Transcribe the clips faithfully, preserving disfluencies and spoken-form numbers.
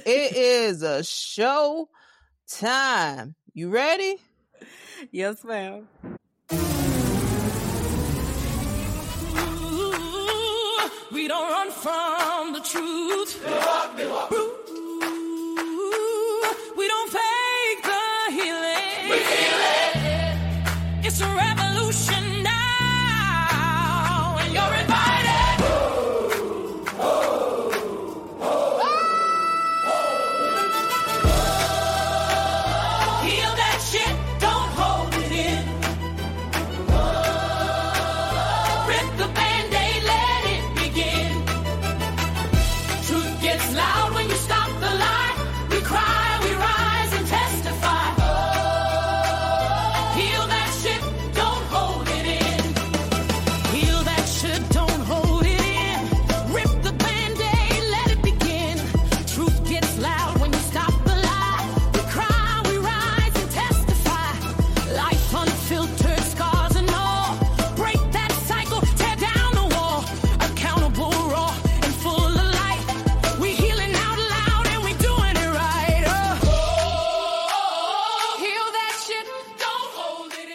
It is a show time. You ready? Yes, ma'am. We don't run from the truth. Ooh, we don't fake the healing. We heal it. It's a revolution now, and you're invited. Oh, oh, oh. Oh. Heal that shit, don't hold it in. Oh. Rip the Band-Aid, let it begin. Truth gets loud when you stop the lie. We cry, we rise and testify. Oh. Heal that shit, don't hold it in. Heal that shit, don't hold it in. Rip the Band-Aid, let it begin. Truth gets loud when you stop the lie. We cry, we rise and testify. Life unfiltered, scars and all. Break that cycle, tear down the wall. Accountable, raw, and full of light. We healing out loud and we doing it right. Oh, heal that shit, don't hold it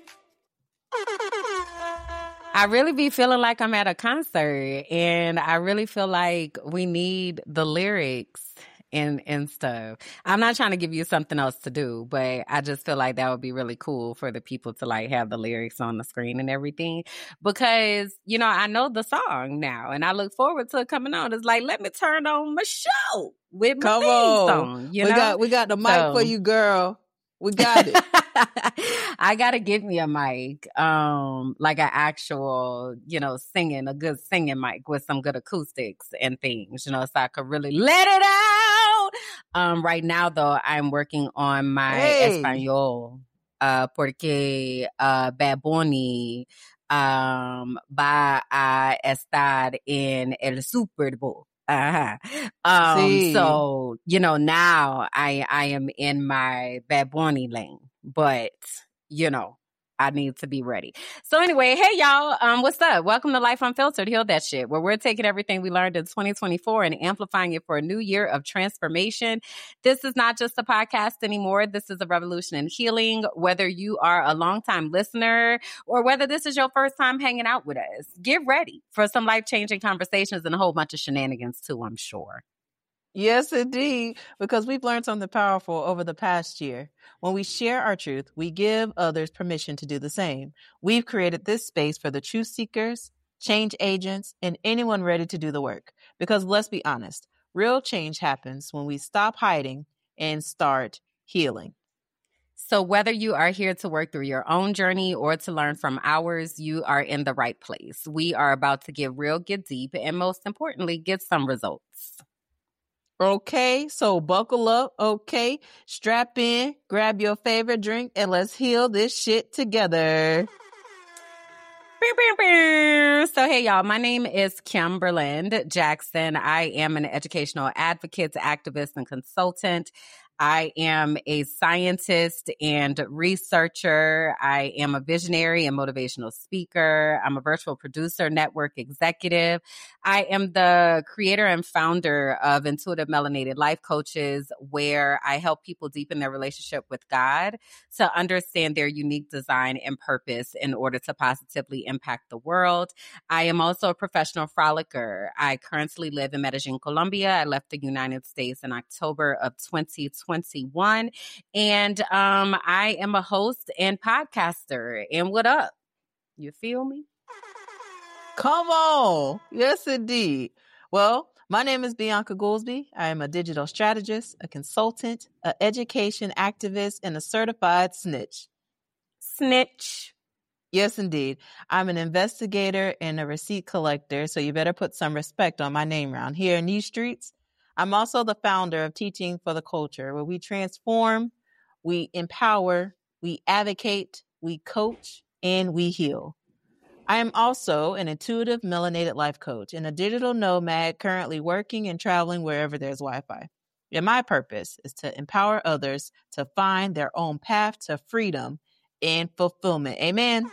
in. I really be feeling like I'm at a concert, and I really feel like we need the lyrics and and stuff. I'm not trying to give you something else to do, but I just feel like that would be really cool for the people to like have the lyrics on the screen and everything, because you know I know the song now, and I look forward to it coming on. It's like, let me turn on my show with my Come theme on. song. You we know, got we got the mic So- for you, girl. We got it. I gotta give me a mic, um, like an actual, you know, singing, a good singing mic with some good acoustics and things, you know, so I could really let it out. Um, right now, though, I'm working on my Hey. Espanol, uh, porque uh, Bad Bunny um, va a estar en el Super Bowl. Uh-huh. Um, See. so, you know, now I, I am in my Bad Bunny lane, but, you know, I need to be ready. So anyway, hey y'all, um, what's up? Welcome to Life Unfiltered, Heal That Shit, where we're taking everything we learned in twenty twenty-four and amplifying it for a new year of transformation. This is not just a podcast anymore. This is a revolution in healing. Whether you are a longtime listener or whether this is your first time hanging out with us, get ready for some life-changing conversations and a whole bunch of shenanigans too, I'm sure. Yes, indeed, because we've learned something powerful over the past year. When we share our truth, we give others permission to do the same. We've created this space for the truth seekers, change agents, and anyone ready to do the work. Because let's be honest, real change happens when we stop hiding and start healing. So whether you are here to work through your own journey or to learn from ours, you are in the right place. We are about to get real, get deep, and most importantly, get some results. Okay, so buckle up, okay? Strap in, grab your favorite drink, and let's heal this shit together. So, hey, y'all, my name is Kimberland Jackson. I am an educational advocate, activist, and consultant. I am a scientist and researcher. I am a visionary and motivational speaker. I'm a virtual producer, network executive. I am the creator and founder of Intuitive Melanated Life Coaches, where I help people deepen their relationship with God to understand their unique design and purpose in order to positively impact the world. I am also a professional frolicker. I currently live in Medellin, Colombia. I left the United States in October of twenty twenty-one. And um, I am a host and podcaster. And what up? You feel me? Come on. Yes, indeed. Well, my name is Bianca Goolsby. I am a digital strategist, a consultant, an education activist, and a certified snitch. Snitch. Yes, indeed. I'm an investigator and a receipt collector, so you better put some respect on my name around here in these streets. I'm also the founder of Teaching for the Culture, where we transform, we empower, we advocate, we coach, and we heal. I am also an intuitive melanated life coach and a digital nomad currently working and traveling wherever there's Wi-Fi. And my purpose is to empower others to find their own path to freedom and fulfillment. Amen.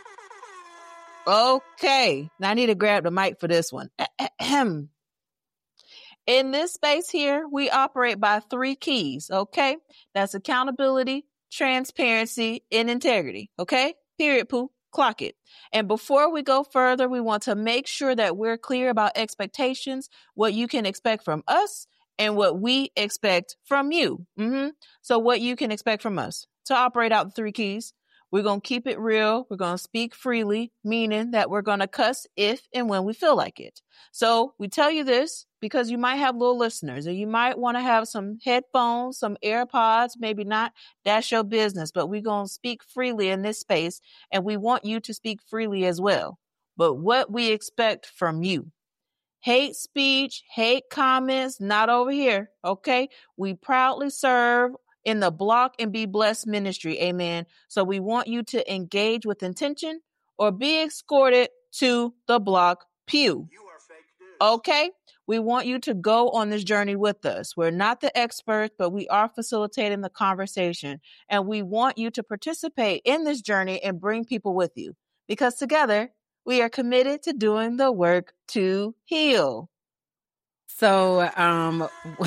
Okay. Now I need to grab the mic for this one. Ahem. In this space here, we operate by three keys, okay? That's accountability, transparency, and integrity, okay? Period, Pooh. Clock it. And before we go further, we want to make sure that we're clear about expectations, what you can expect from us, and what we expect from you. Mm-hmm. So what you can expect from us to operate out the three keys. We're going to keep it real. We're going to speak freely, meaning that we're going to cuss if and when we feel like it. So we tell you this because you might have little listeners, or you might want to have some headphones, some AirPods, maybe not. That's your business, but we're going to speak freely in this space, and we want you to speak freely as well. But what we expect from you. Hate speech, hate comments, not over here, okay? We proudly serve in the Block and Be Blessed ministry, amen. So we want you to engage with intention or be escorted to the block pew. You are fake news. Okay? We want you to go on this journey with us. We're not the experts, but we are facilitating the conversation. And we want you to participate in this journey and bring people with you. Because together, we are committed to doing the work to heal. So, um...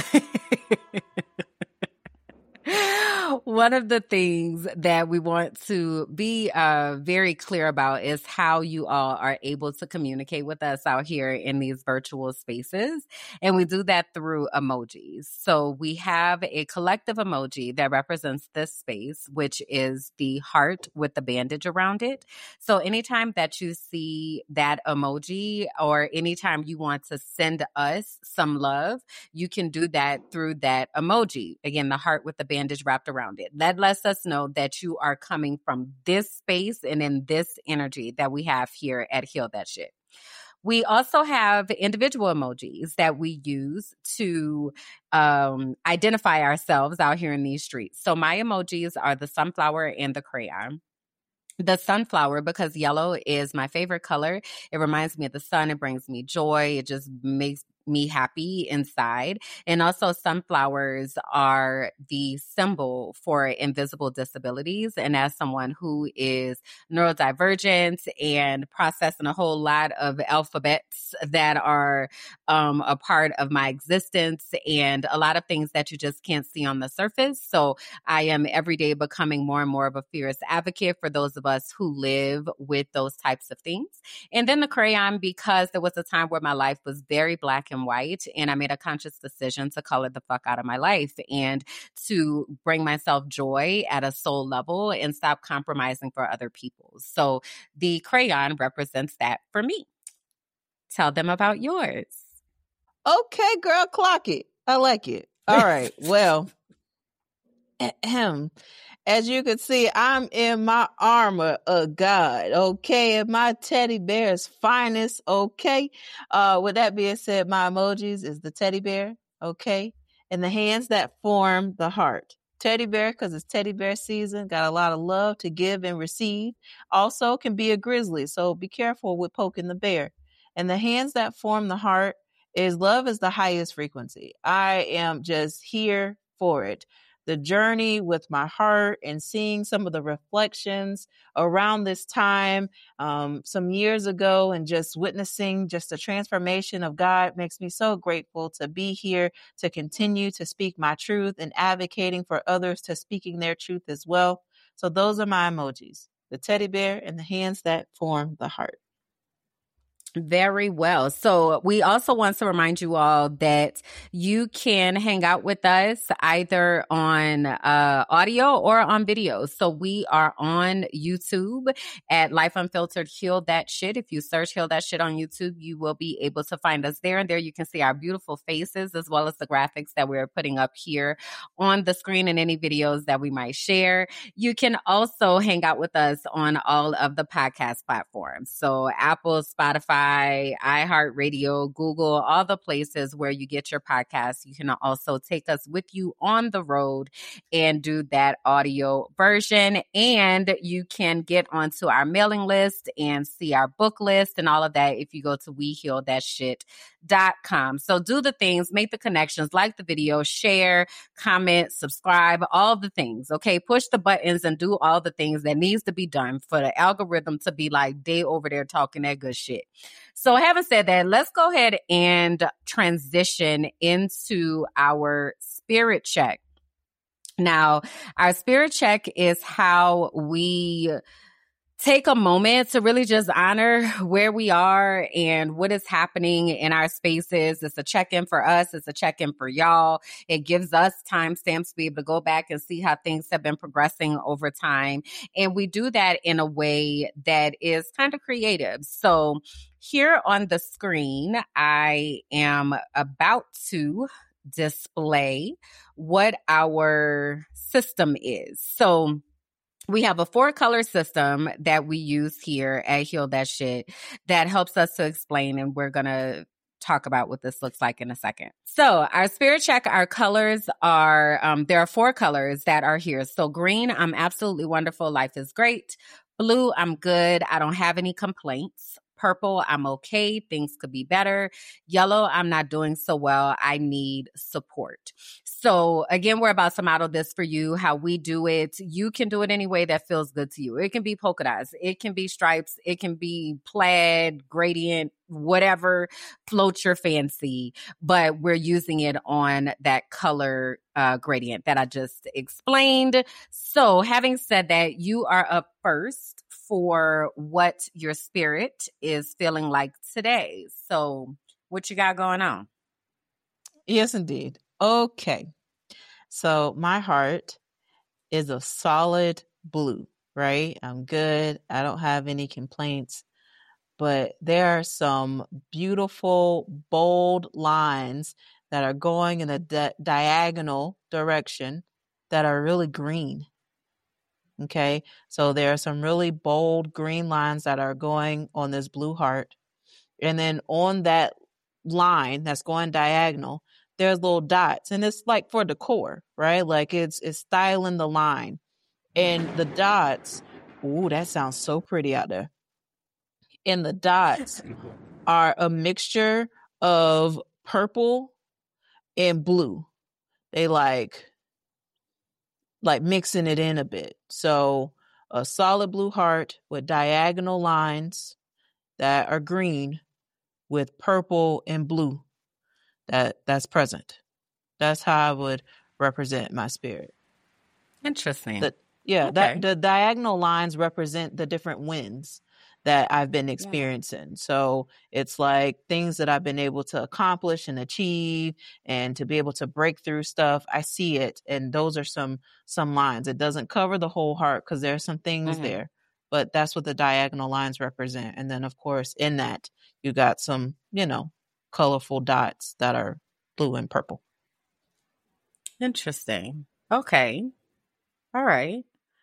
one of the things that we want to be uh, very clear about is how you all are able to communicate with us out here in these virtual spaces. And we do that through emojis. So we have a collective emoji that represents this space, which is the heart with the bandage around it. So anytime that you see that emoji, or anytime you want to send us some love, you can do that through that emoji. Again, the heart with the bandage wrapped around it. That lets us know that you are coming from this space and in this energy that we have here at Heal That Shit. We also have individual emojis that we use to um, identify ourselves out here in these streets. So my emojis are the sunflower and the crayon. The sunflower, because yellow is my favorite color. It reminds me of the sun. It brings me joy. It just makes me happy inside. And also sunflowers are the symbol for invisible disabilities. And as someone who is neurodivergent and processing a whole lot of alphabets that are um, a part of my existence, and a lot of things that you just can't see on the surface. So I am every day becoming more and more of a fierce advocate for those of us who live with those types of things. And then the crayon, because there was a time where my life was very black and white, and I made a conscious decision to color the fuck out of my life and to bring myself joy at a soul level and stop compromising for other people. So the crayon represents that for me. Tell them about yours. Okay, girl, clock it. I like it. All right. Well, ahem. As you can see, I'm in my armor of God, okay? And my teddy bear's finest, okay? Uh, with that being said, my emojis is the teddy bear, okay? And the hands that form the heart. Teddy bear, because it's teddy bear season, got a lot of love to give and receive. Also can be a grizzly, so be careful with poking the bear. And the hands that form the heart is love is the highest frequency. I am just here for it. The journey with my heart and seeing some of the reflections around this time, um, some years ago, and just witnessing just the transformation of God makes me so grateful to be here, to continue to speak my truth and advocating for others to speaking their truth as well. So those are my emojis, the teddy bear and the hands that form the heart. Very well. So we also want to remind you all that you can hang out with us either on uh, audio or on video. So we are on YouTube at Life Unfiltered Heal That Shit. If you search Heal That Shit on YouTube, you will be able to find us there. And there you can see our beautiful faces as well as the graphics that we're putting up here on the screen and any videos that we might share. You can also hang out with us on all of the podcast platforms. So Apple, Spotify, iHeartRadio, Google, all the places where you get your podcasts. You can also take us with you on the road and do that audio version. And you can get onto our mailing list and see our book list and all of that if you go to we heal that shit dot com. So do the things, make the connections, like the video, share, comment, subscribe, all the things. Okay, push the buttons and do all the things that needs to be done for the algorithm to be like, they over there talking that good shit. So having said that, let's go ahead and transition into our spirit check. Now, our spirit check is how we take a moment to really just honor where we are and what is happening in our spaces. It's a check-in for us. It's a check-in for y'all. It gives us timestamps to be able to go back and see how things have been progressing over time. And we do that in a way that is kind of creative. So here on the screen, I am about to display what our system is. So we have a four color system that we use here at Heal That Shit that helps us to explain, and we're going to talk about what this looks like in a second. So our spirit check, our colors are, um, there are four colors that are here. So green, I'm absolutely wonderful. Life is great. Blue, I'm good. I don't have any complaints. Purple, I'm okay. Things could be better. Yellow, I'm not doing so well. I need support. So again, we're about to model this for you, how we do it. You can do it any way that feels good to you. It can be polka dots. It can be stripes. It can be plaid, gradient, whatever floats your fancy. But we're using it on that color uh, gradient that I just explained. So having said that, you are up first for what your spirit is feeling like today. So what you got going on? Yes, indeed. Okay. So my heart is a solid blue, right? I'm good. I don't have any complaints, but there are some beautiful, bold lines that are going in a di- diagonal direction that are really green. Okay, so there are some really bold green lines that are going on this blue heart. And then on that line that's going diagonal, there's little dots. And it's like for decor, right? Like it's it's styling the line. And the dots, ooh, that sounds so pretty out there. And the dots are a mixture of purple and blue. They like like mixing it in a bit. So a solid blue heart with diagonal lines that are green with purple and blue that that's present. That's how I would represent my spirit. Interesting. The, yeah, okay. that the diagonal lines represent the different wins that I've been experiencing. Yeah. So it's like things that I've been able to accomplish and achieve and to be able to break through stuff. I see it. And those are some, some lines. It doesn't cover the whole heart because there's some things mm-hmm. there, but that's what the diagonal lines represent. And then of course in that you got some, you know, colorful dots that are blue and purple. Interesting. Okay. All right.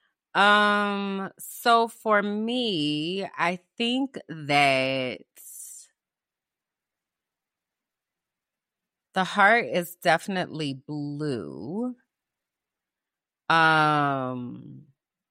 Um, so for me, I think that the heart is definitely blue. Um,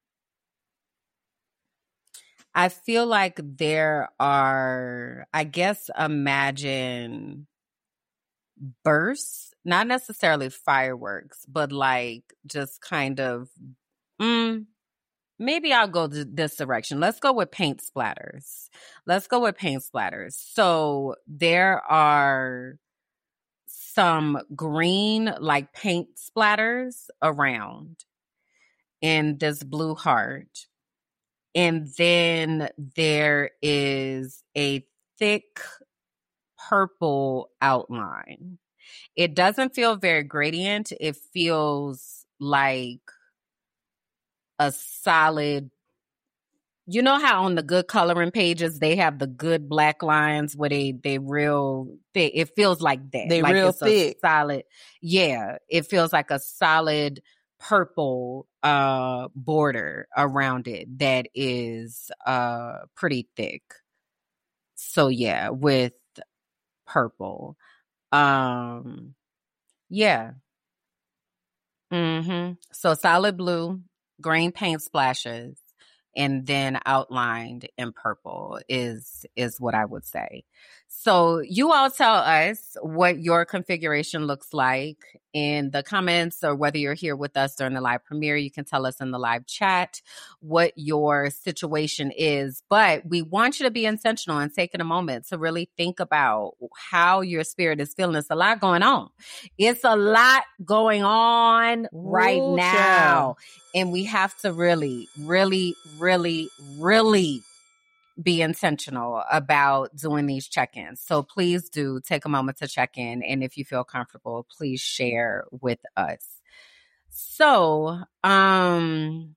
I feel like there are, I guess, imagine bursts, not necessarily fireworks, but like just kind of, mm, maybe I'll go this direction. Let's go with paint splatters. Let's go with paint splatters. So there are some green, like paint splatters around in this blue heart. And then there is a thick purple outline. It doesn't feel very gradient. It feels like a solid, you know how on the good coloring pages they have the good black lines where they they real thick. It feels like that. They like real it's thick. A solid, yeah. It feels like a solid purple uh border around it that is uh pretty thick. So yeah, with purple. Um yeah. Mm-hmm. So solid blue, green paint splashes, and then outlined in purple is is what I would say. So you all tell us what your configuration looks like in the comments, or whether you're here with us during the live premiere, you can tell us in the live chat what your situation is. But we want you to be intentional and taking a moment to really think about how your spirit is feeling. It's a lot going on. It's a lot going on right Ooh, now. child. And we have to really, really, really, really be intentional about doing these check-ins. So please do take a moment to check in. And if you feel comfortable, please share with us. So, um,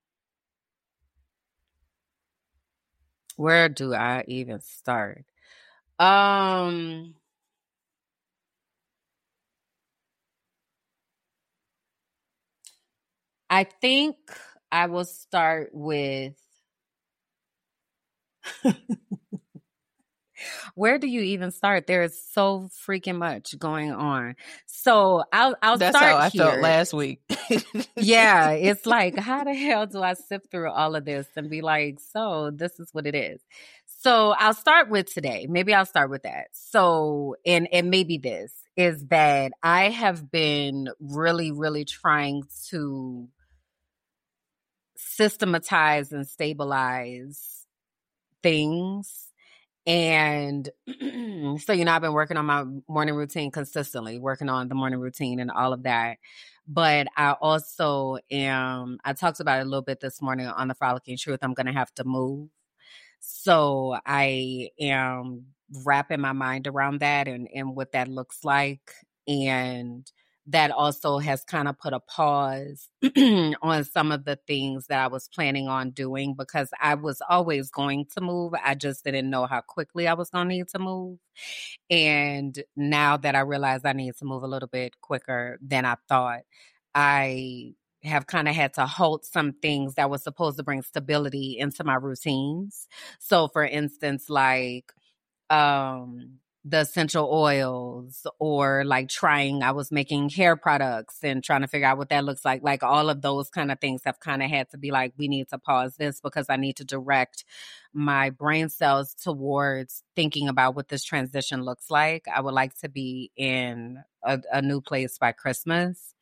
where do I even start? Um, I think I will start with where do you even start? There is so freaking much going on. So I'll I'll That's start how I here. felt last week. Yeah, it's like, how the hell do I sift through all of this and be like, so this is what it is. So I'll start with today. Maybe I'll start with that. So, and and maybe this is that I have been really, really trying to systematize and stabilize things. And so, you know, I've been working on my morning routine consistently, working on the morning routine and all of that. But I also am, I talked about it a little bit this morning on the Frolicking Truth. I'm going to have to move. So I am wrapping my mind around that and, and what that looks like. And that also has kind of put a pause on some of the things that I was planning on doing, because I was always going to move. I just didn't know how quickly I was going to need to move. And now that I realize I need to move a little bit quicker than I thought, I have kind of had to halt some things that were supposed to bring stability into my routines. So for instance, like, um, the essential oils, or like trying, I was making hair products and trying to figure out what that looks like. Like all of those kind of things have kind of had to be like, we need to pause this because I need to direct my brain cells towards thinking about what this transition looks like. I would like to be in a, a new place by Christmas.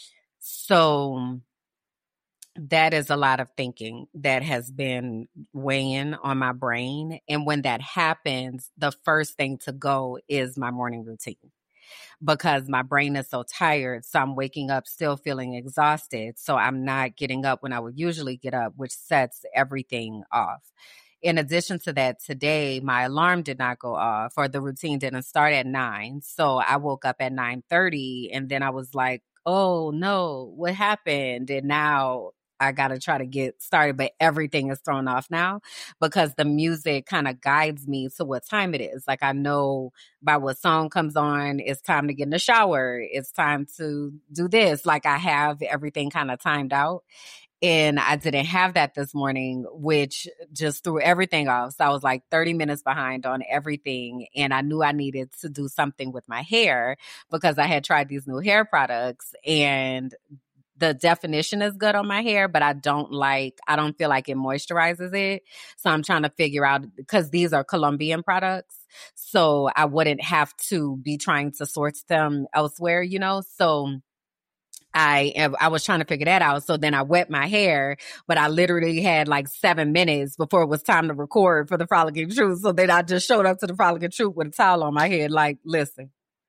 So that is a lot of thinking that has been weighing on my brain. And when that happens, the first thing to go is my morning routine, because my brain is so tired. So I'm waking up still feeling exhausted. So I'm not getting up when I would usually get up, which sets everything off. In addition to that, today, my alarm did not go off, or the routine didn't start at nine. So I woke up at nine thirty, and then I was like, oh no, what happened? And now I got to try to get started, but everything is thrown off now because the music kind of guides me to what time it is. Like I know by what song comes on, it's time to get in the shower. It's time to do this. Like I have everything kind of timed out. And I didn't have that this morning, which just threw everything off. So I was like thirty minutes behind on everything. And I knew I needed to do something with my hair because I had tried these new hair products, and the definition is good on my hair, but I don't like, I don't feel like it moisturizes it. So I'm trying to figure out, because these are Colombian products, so I wouldn't have to be trying to source them elsewhere, you know? So I I was trying to figure that out. So then I wet my hair, but I literally had like seven minutes before it was time to record for the Frolicking Truth. So then I just showed up to the Frolicking Truth with a towel on my head, like, listen,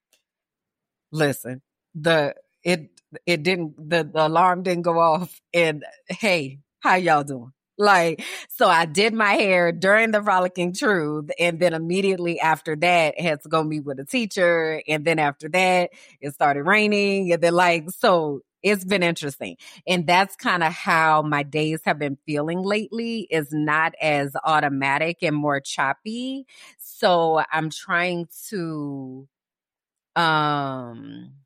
listen, the, it, it didn't, the, the alarm didn't go off, and hey, how y'all doing? Like, so I did my hair during the Frolicking Truth, and then immediately after that, I had to go meet with a teacher, and then after that, it started raining, and then like, so it's been interesting. And that's kind of how my days have been feeling lately, is not as automatic and more choppy. So I'm trying to, um,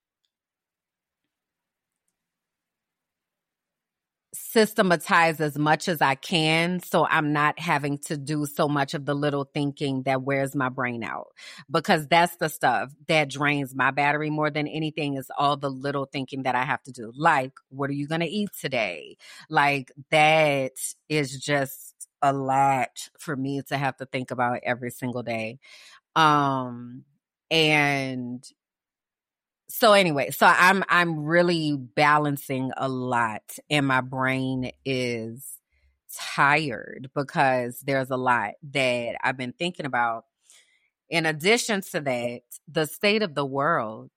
systematize as much as I can, so I'm not having to do so much of the little thinking that wears my brain out, because that's the stuff that drains my battery more than anything, is all the little thinking that I have to do. Like, what are you going to eat today? Like, that is just a lot for me to have to think about every single day. Um, and so anyway, so I'm, I'm really balancing a lot, and my brain is tired because there's a lot that I've been thinking about. In addition to that, the state of the world,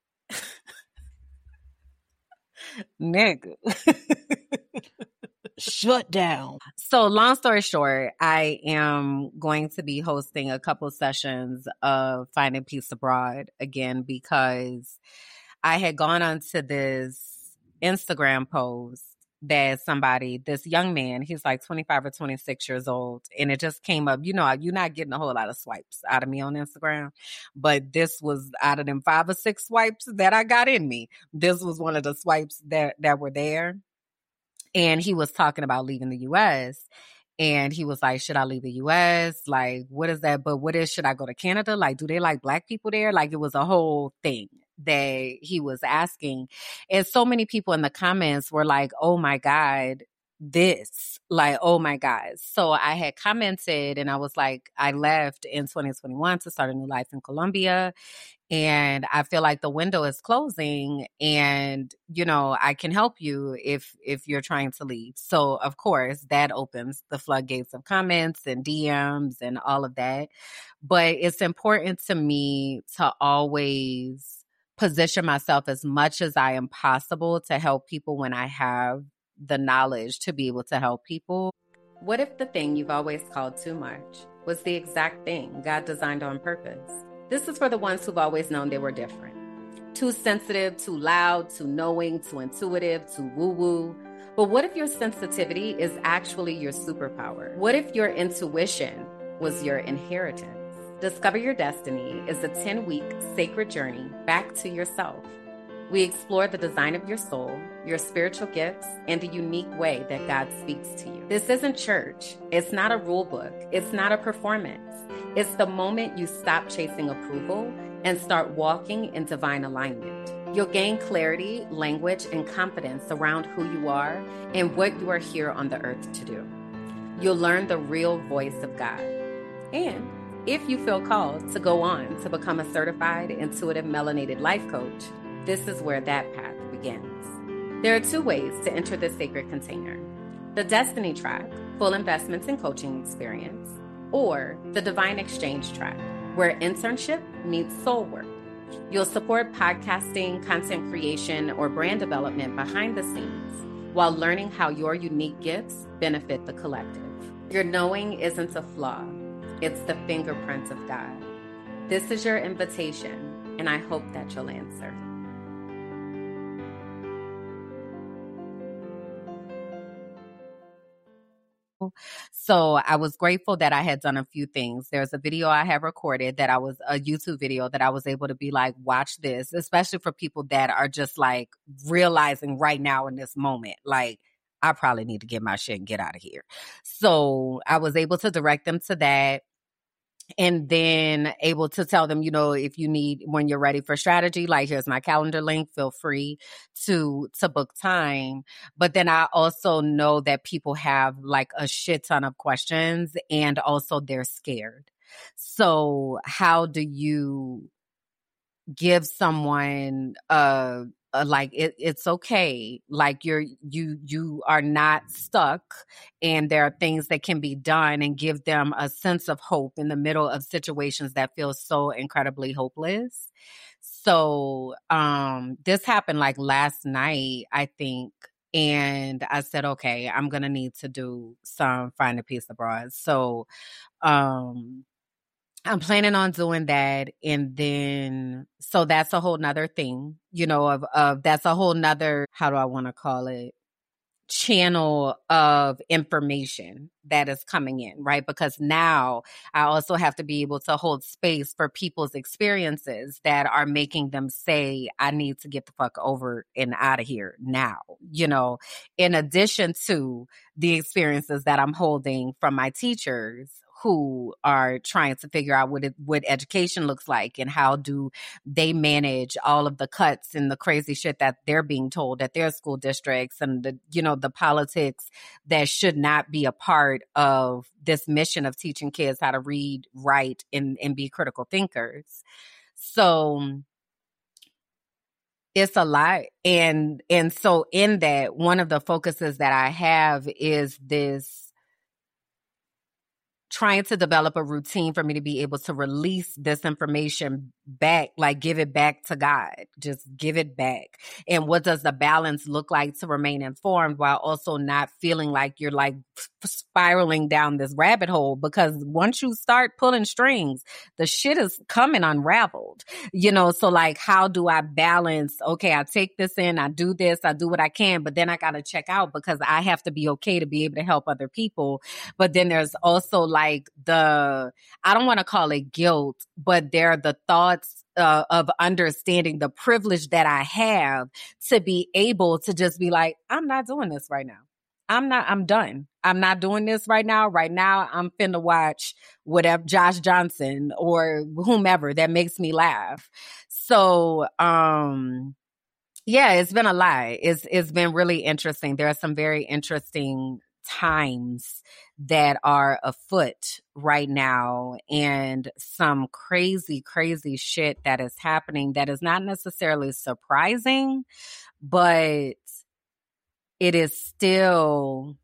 nigga. Shut down. So long story short, I am going to be hosting a couple sessions of Finding Peace Abroad again, because I had gone onto this Instagram post that somebody, this young man, he's like twenty-five or twenty-six years old, and it just came up. You know, you're not getting a whole lot of swipes out of me on Instagram, but this was out of them five or six swipes that I got in me. This was one of the swipes that, that were there. And he was talking about leaving the U S, and he was like, should I leave the U S? Like, what is that? But what is, should I go to Canada? Like, do they like black people there? Like, it was a whole thing that he was asking. And so many people in the comments were like, oh my God, this, like, oh my God. So I had commented, and I was like, I left in twenty twenty-one to start a new life in Colombia. And I feel like the window is closing, and, you know, I can help you if, if you're trying to leave. So of course that opens the floodgates of comments and D Ms and all of that. But it's important to me to always position myself as much as I am possible to help people when I have the knowledge to be able to help people. What if the thing you've always called too much was the exact thing God designed on purpose? This is for the ones who've always known they were different. Too sensitive, too loud, too knowing, too intuitive, too woo-woo. But what if your sensitivity is actually your superpower? What if your intuition was your inheritance? Discover Your Destiny is a ten-week sacred journey back to yourself. We explore the design of your soul, your spiritual gifts, and the unique way that God speaks to you. This isn't church. It's not a rule book. It's not a performance. It's the moment you stop chasing approval and start walking in divine alignment. You'll gain clarity, language, and confidence around who you are and what you are here on the earth to do. You'll learn the real voice of God. And if you feel called to go on to become a certified intuitive melanated life coach, this is where that path begins. There are two ways to enter this sacred container: the Destiny track, full investments and coaching experience, or the Divine Exchange track, where internship meets soul work. You'll support podcasting, content creation, or brand development behind the scenes while learning how your unique gifts benefit the collective. Your knowing isn't a flaw. It's the fingerprint of God. This is your invitation, and I hope that you'll answer. So I was grateful that I had done a few things. There's a video I have recorded that I was a YouTube video that I was able to be like, watch this, especially for people that are just like realizing right now in this moment, like, I probably need to get my shit and get out of here. So I was able to direct them to that. And then able to tell them, you know, if you need, when you're ready for strategy, like, here's my calendar link, feel free to, to book time. But then I also know that people have like a shit ton of questions, and also they're scared. So how do you give someone a, a like it, it's okay, like you're you you are not stuck, and there are things that can be done, and give them a sense of hope in the middle of situations that feel so incredibly hopeless. So um this happened like last night, I think, and I said, okay, I'm gonna need to do some Finding Peace Abroad. So um I'm planning on doing that. And then, so that's a whole nother thing, you know, of, of that's a whole nother, how do I want to call it, channel of information that is coming in, right? Because now I also have to be able to hold space for people's experiences that are making them say, I need to get the fuck over and out of here now, you know, in addition to the experiences that I'm holding from my teachers who are trying to figure out what it, what education looks like and how do they manage all of the cuts and the crazy shit that they're being told at their school districts and the, you know, the politics that should not be a part of this mission of teaching kids how to read, write, and, and be critical thinkers. So it's a lot. And, and so in that, one of the focuses that I have is this trying to develop a routine for me to be able to release this information back, like give it back to God, just give it back. And what does the balance look like to remain informed while also not feeling like you're like spiraling down this rabbit hole? Because once you start pulling strings, the shit is coming unraveled, you know? So like, how do I balance? Okay, I take this in, I do this, I do what I can, but then I got to check out because I have to be okay to be able to help other people. But then there's also like, Like the, I don't want to call it guilt, but there are the thoughts uh, of understanding the privilege that I have to be able to just be like, I'm not doing this right now. I'm not, I'm done. I'm not doing this right now. Right now, I'm finna watch whatever, Josh Johnson or whomever that makes me laugh. So, um, yeah, it's been a lot. It's, it's been really interesting. There are some very interesting times that are afoot right now and some crazy, crazy shit that is happening that is not necessarily surprising, but it is still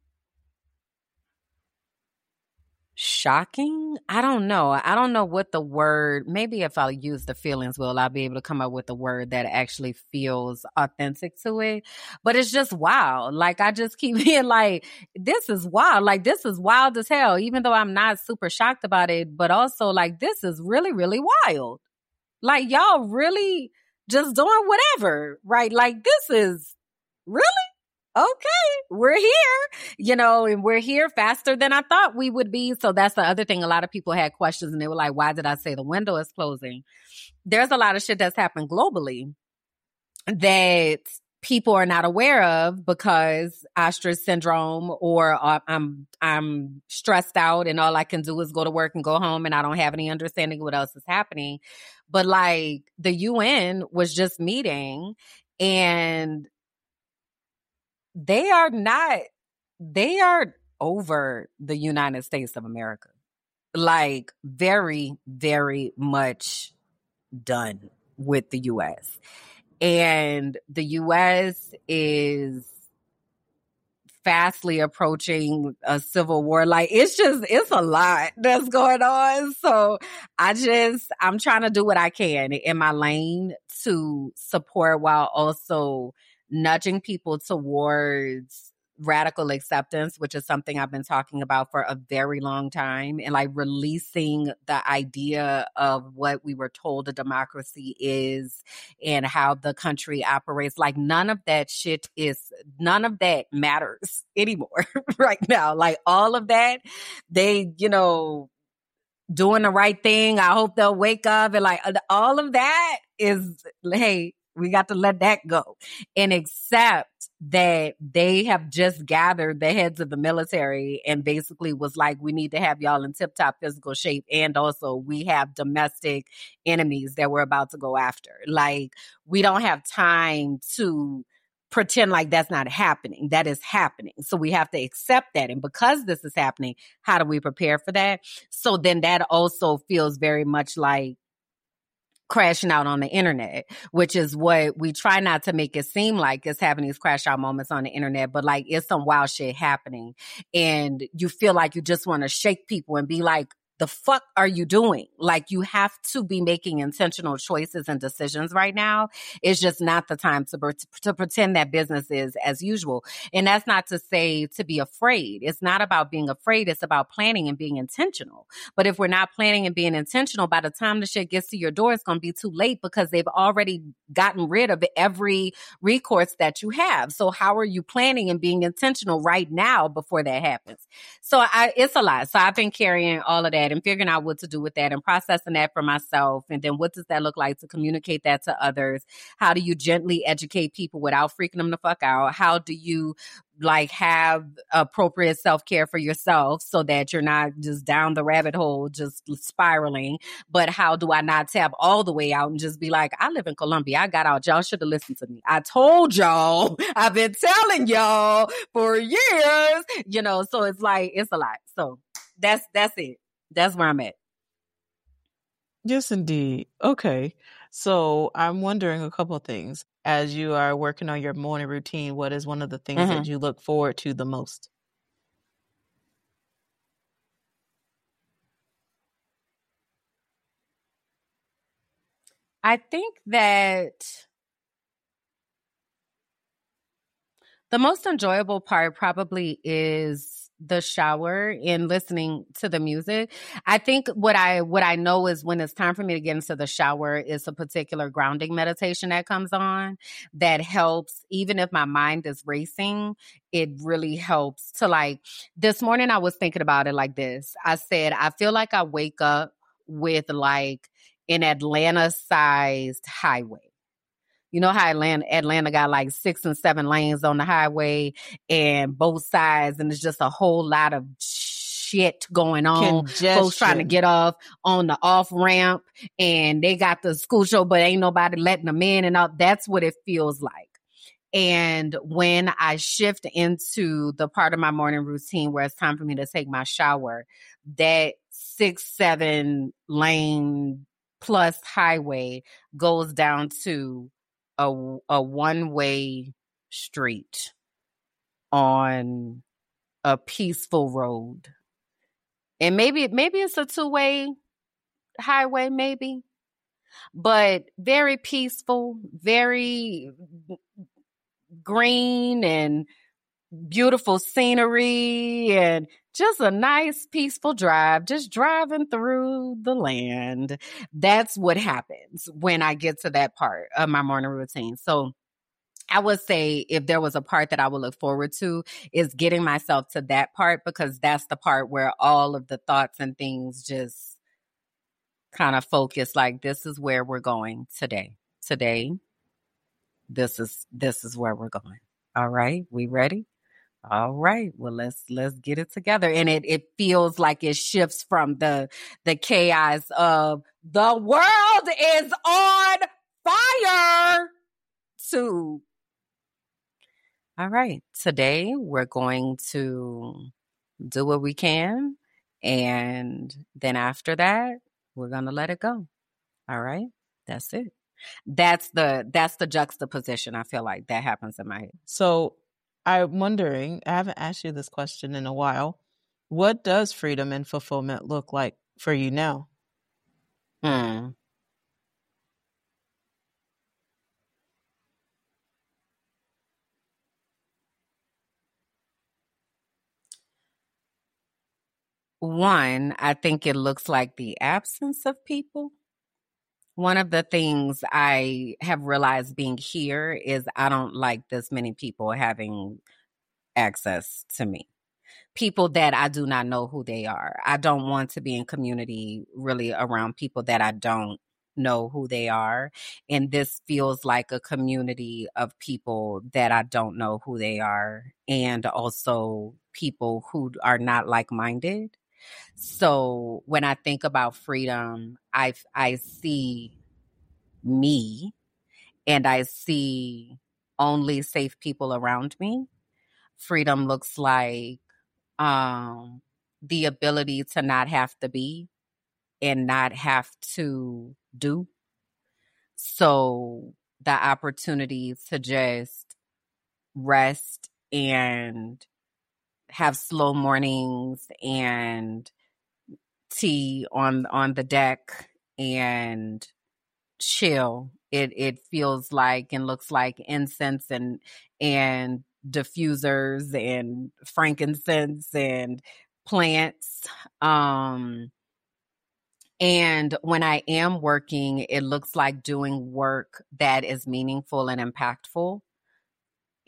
shocking. I don't know. I don't know what the word, maybe if I use the feelings wheel, I'll be able to come up with a word that actually feels authentic to it. But it's just wild. Like, I just keep being like, this is wild. Like, this is wild as hell, even though I'm not super shocked about it. But also, like, this is really, really wild. Like, y'all really just doing whatever, right? Like, this is really? Okay, we're here, you know, and we're here faster than I thought we would be. So that's the other thing. A lot of people had questions and they were like, why did I say the window is closing? There's a lot of shit that's happened globally that people are not aware of because ostrich syndrome or uh, I'm, I'm stressed out and all I can do is go to work and go home and I don't have any understanding of what else is happening. But like the U N was just meeting and they are not, they are over the United States of America. Like very, very much done with the U S. And the U S is fastly approaching a civil war. Like it's just, it's a lot that's going on. So I just, I'm trying to do what I can in my lane to support while also nudging people towards radical acceptance, which is something I've been talking about for a very long time, and like releasing the idea of what we were told a democracy is and how the country operates. Like none of that shit is, none of that matters anymore right now. Like all of that, they, you know, doing the right thing. I hope they'll wake up and like all of that is, hey, we got to let that go and accept that they have just gathered the heads of the military and basically was like, we need to have y'all in tip top physical shape. And also we have domestic enemies that we're about to go after. Like we don't have time to pretend like that's not happening. That is happening. So we have to accept that. And because this is happening, how do we prepare for that? So then that also feels very much like crashing out on the internet, which is what we try not to make it seem like it's having these crash out moments on the internet, but like it's some wild shit happening and you feel like you just want to shake people and be like, the fuck are you doing? Like you have to be making intentional choices and decisions right now. It's just not the time to, to pretend that business is as usual. And that's not to say to be afraid. It's not about being afraid. It's about planning and being intentional. But if we're not planning and being intentional, by the time the shit gets to your door, it's going to be too late because they've already gotten rid of every recourse that you have. So how are you planning and being intentional right now before that happens? So I, it's a lot. So I've been carrying all of that that and figuring out what to do with that and processing that for myself. And then what does that look like to communicate that to others? How do you gently educate people without freaking them the fuck out? How do you like have appropriate self-care for yourself so that you're not just down the rabbit hole, just spiraling? But how do I not tap all the way out and just be like, I live in Colombia. I got out. Y'all should have listened to me. I told y'all, I've been telling y'all for years, you know, so it's like, it's a lot. So that's, that's it. That's where I'm at. Yes, indeed. Okay. So I'm wondering a couple of things. As you are working on your morning routine, what is one of the things Mhm. that you look forward to the most? I think that the most enjoyable part probably is the shower and listening to the music. I think what I what I know is when it's time for me to get into the shower is a particular grounding meditation that comes on that helps, even if my mind is racing, it really helps to like, this morning I was thinking about it like this. I said, I feel like I wake up with like an Atlanta-sized highway. You know how Atlanta, Atlanta got like six and seven lanes on the highway and both sides, and it's just a whole lot of shit going on. Folks trying to Congestion. get off on the off ramp, and they got the school show, but ain't nobody letting them in and all. That's what it feels like. And when I shift into the part of my morning routine where it's time for me to take my shower, that six, seven lane plus highway goes down to a, a one-way street on a peaceful road. And maybe, maybe it's a two-way highway, maybe, but very peaceful, very green and beautiful scenery and just a nice peaceful drive, just driving through the land. That's what happens when I get to that part of my morning routine. So I would say if there was a part that I would look forward to is getting myself to that part, because that's the part where all of the thoughts and things just kind of focus, like, this is where we're going today. Today, this is this is where we're going. All right, we ready? All right. Well, let's let's get it together. And it it feels like it shifts from the the chaos of the world is on fire to, all right, today we're going to do what we can. And then after that, we're gonna let it go. All right. That's it. That's the that's the juxtaposition. I feel like that happens in my head. So I'm wondering, I haven't asked you this question in a while. What does freedom and fulfillment look like for you now? Hmm. One, I think it looks like the absence of people. One of the things I have realized being here is I don't like this many people having access to me. People that I do not know who they are. I don't want to be in community really around people that I don't know who they are. And this feels like a community of people that I don't know who they are, and also people who are not like-minded. So when I think about freedom, I I see me, and I see only safe people around me. Freedom looks like um, the ability to not have to be and not have to do. So the opportunity to just rest and have slow mornings and tea on on the deck and chill. It it feels like and looks like incense and and diffusers and frankincense and plants. Um, and when I am working, it looks like doing work that is meaningful and impactful.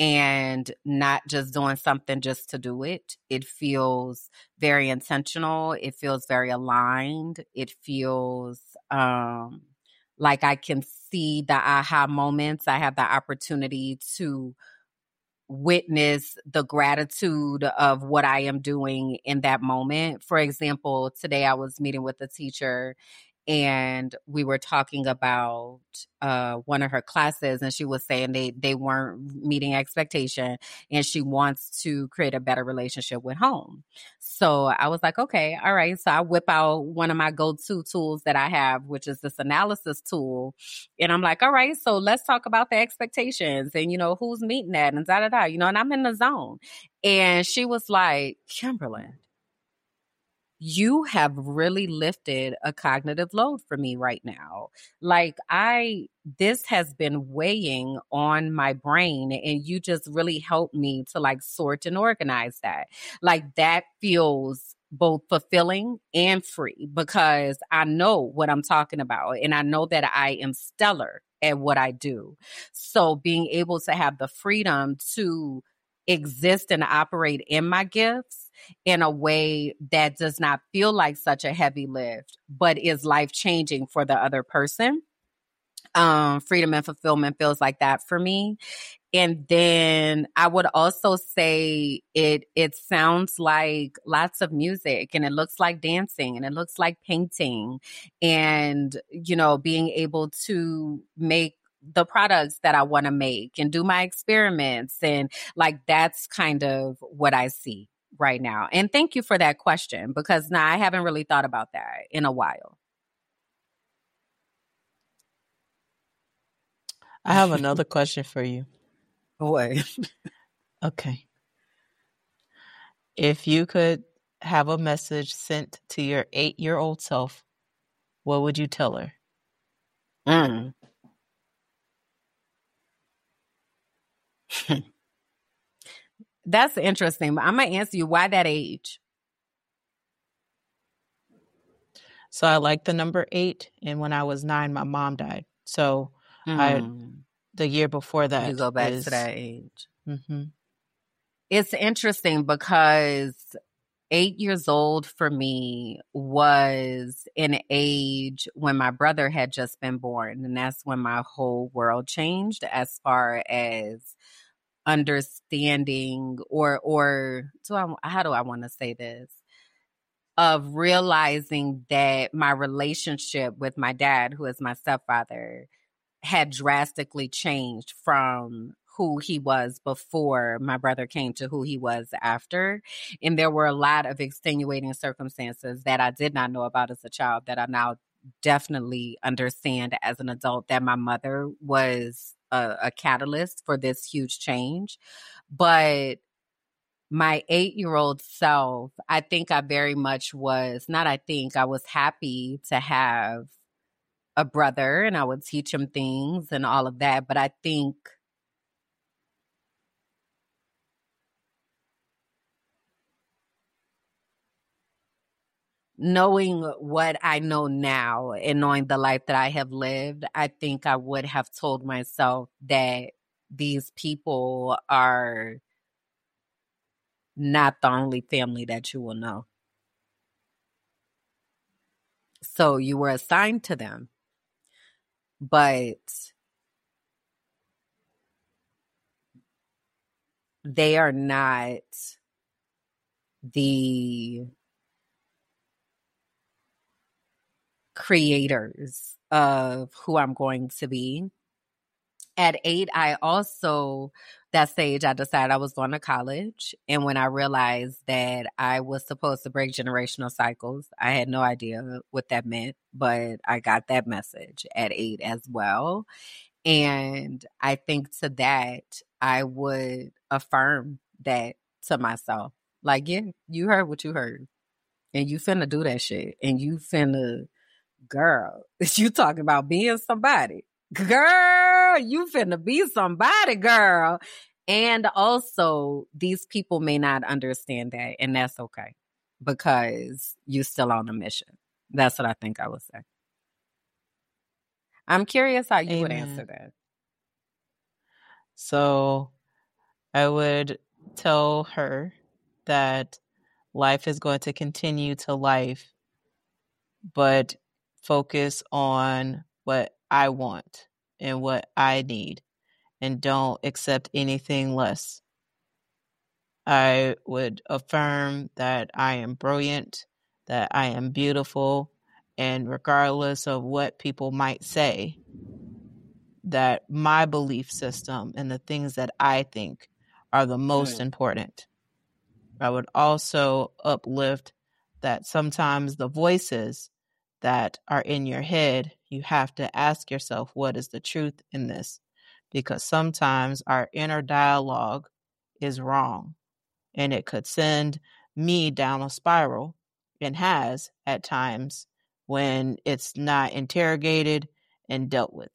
and not just doing something just to do it. It feels very intentional. It feels very aligned. It feels um, like I can see the aha moments. I have the opportunity to witness the gratitude of what I am doing in that moment. For example, today I was meeting with a teacher and we were talking about uh, one of her classes, and she was saying they they weren't meeting expectation, and she wants to create a better relationship with home. So I was like, okay, all right. So I whip out one of my go-to tools that I have, which is this analysis tool. And I'm like, all right, so let's talk about the expectations and, you know, who's meeting that and da da da, you know, and I'm in the zone. And she was like, Kimberlyn, you have really lifted a cognitive load for me right now. Like I, this has been weighing on my brain, and you just really helped me to like sort and organize that. Like that feels both fulfilling and free because I know what I'm talking about and I know that I am stellar at what I do. So being able to have the freedom to exist and operate in my gifts in a way that does not feel like such a heavy lift, but is life-changing for the other person. Um, freedom and fulfillment feels like that for me. And then I would also say it it sounds like lots of music, and it looks like dancing, and it looks like painting, and, you know, being able to make the products that I want to make and do my experiments. And like, that's kind of what I see right now. And thank you for that question, because now I haven't really thought about that in a while. I have another question for you. What? Okay. If you could have a message sent to your eight-year-old self, what would you tell her? Mm. That's interesting. But I'm going to answer you, why that age? So I like the number eight. And when I was nine, my mom died. So Mm. I, the year before that. You go back is, to that age. Mm-hmm. It's interesting because eight years old for me was an age when my brother had just been born. And that's when my whole world changed as far as understanding or, or do I, how do I want to say this? Of realizing that my relationship with my dad, who is my stepfather, had drastically changed from who he was before my brother came to who he was after. And there were a lot of extenuating circumstances that I did not know about as a child that I now definitely understand as an adult, that my mother was a, a catalyst for this huge change. But my eight-year-old self, I think I very much was, not I think, I was happy to have a brother and I would teach him things and all of that. But I think knowing what I know now and knowing the life that I have lived, I think I would have told myself that these people are not the only family that you will know. So you were assigned to them, but they are not the creators of who I'm going to be. At eight, I also, that stage, I decided I was going to college. And when I realized that I was supposed to break generational cycles, I had no idea what that meant, but I got that message at eight as well. And I think to that, I would affirm that to myself. Like, yeah, you heard what you heard. And you finna do that shit. And you finna, girl, you talking about being somebody. Girl, you finna be somebody, girl. And also, these people may not understand that, and that's okay, because you're still on a mission. That's what I think I would say. I'm curious how you Amen. would answer that. So I would tell her that life is going to continue to life, but focus on what I want and what I need, and don't accept anything less. I would affirm that I am brilliant, that I am beautiful, and regardless of what people might say, that my belief system and the things that I think are the most Mm. important. I would also uplift that sometimes the voices that are in your head, you have to ask yourself, what is the truth in this? Because sometimes our inner dialogue is wrong, and it could send me down a spiral, and has at times when it's not interrogated and dealt with.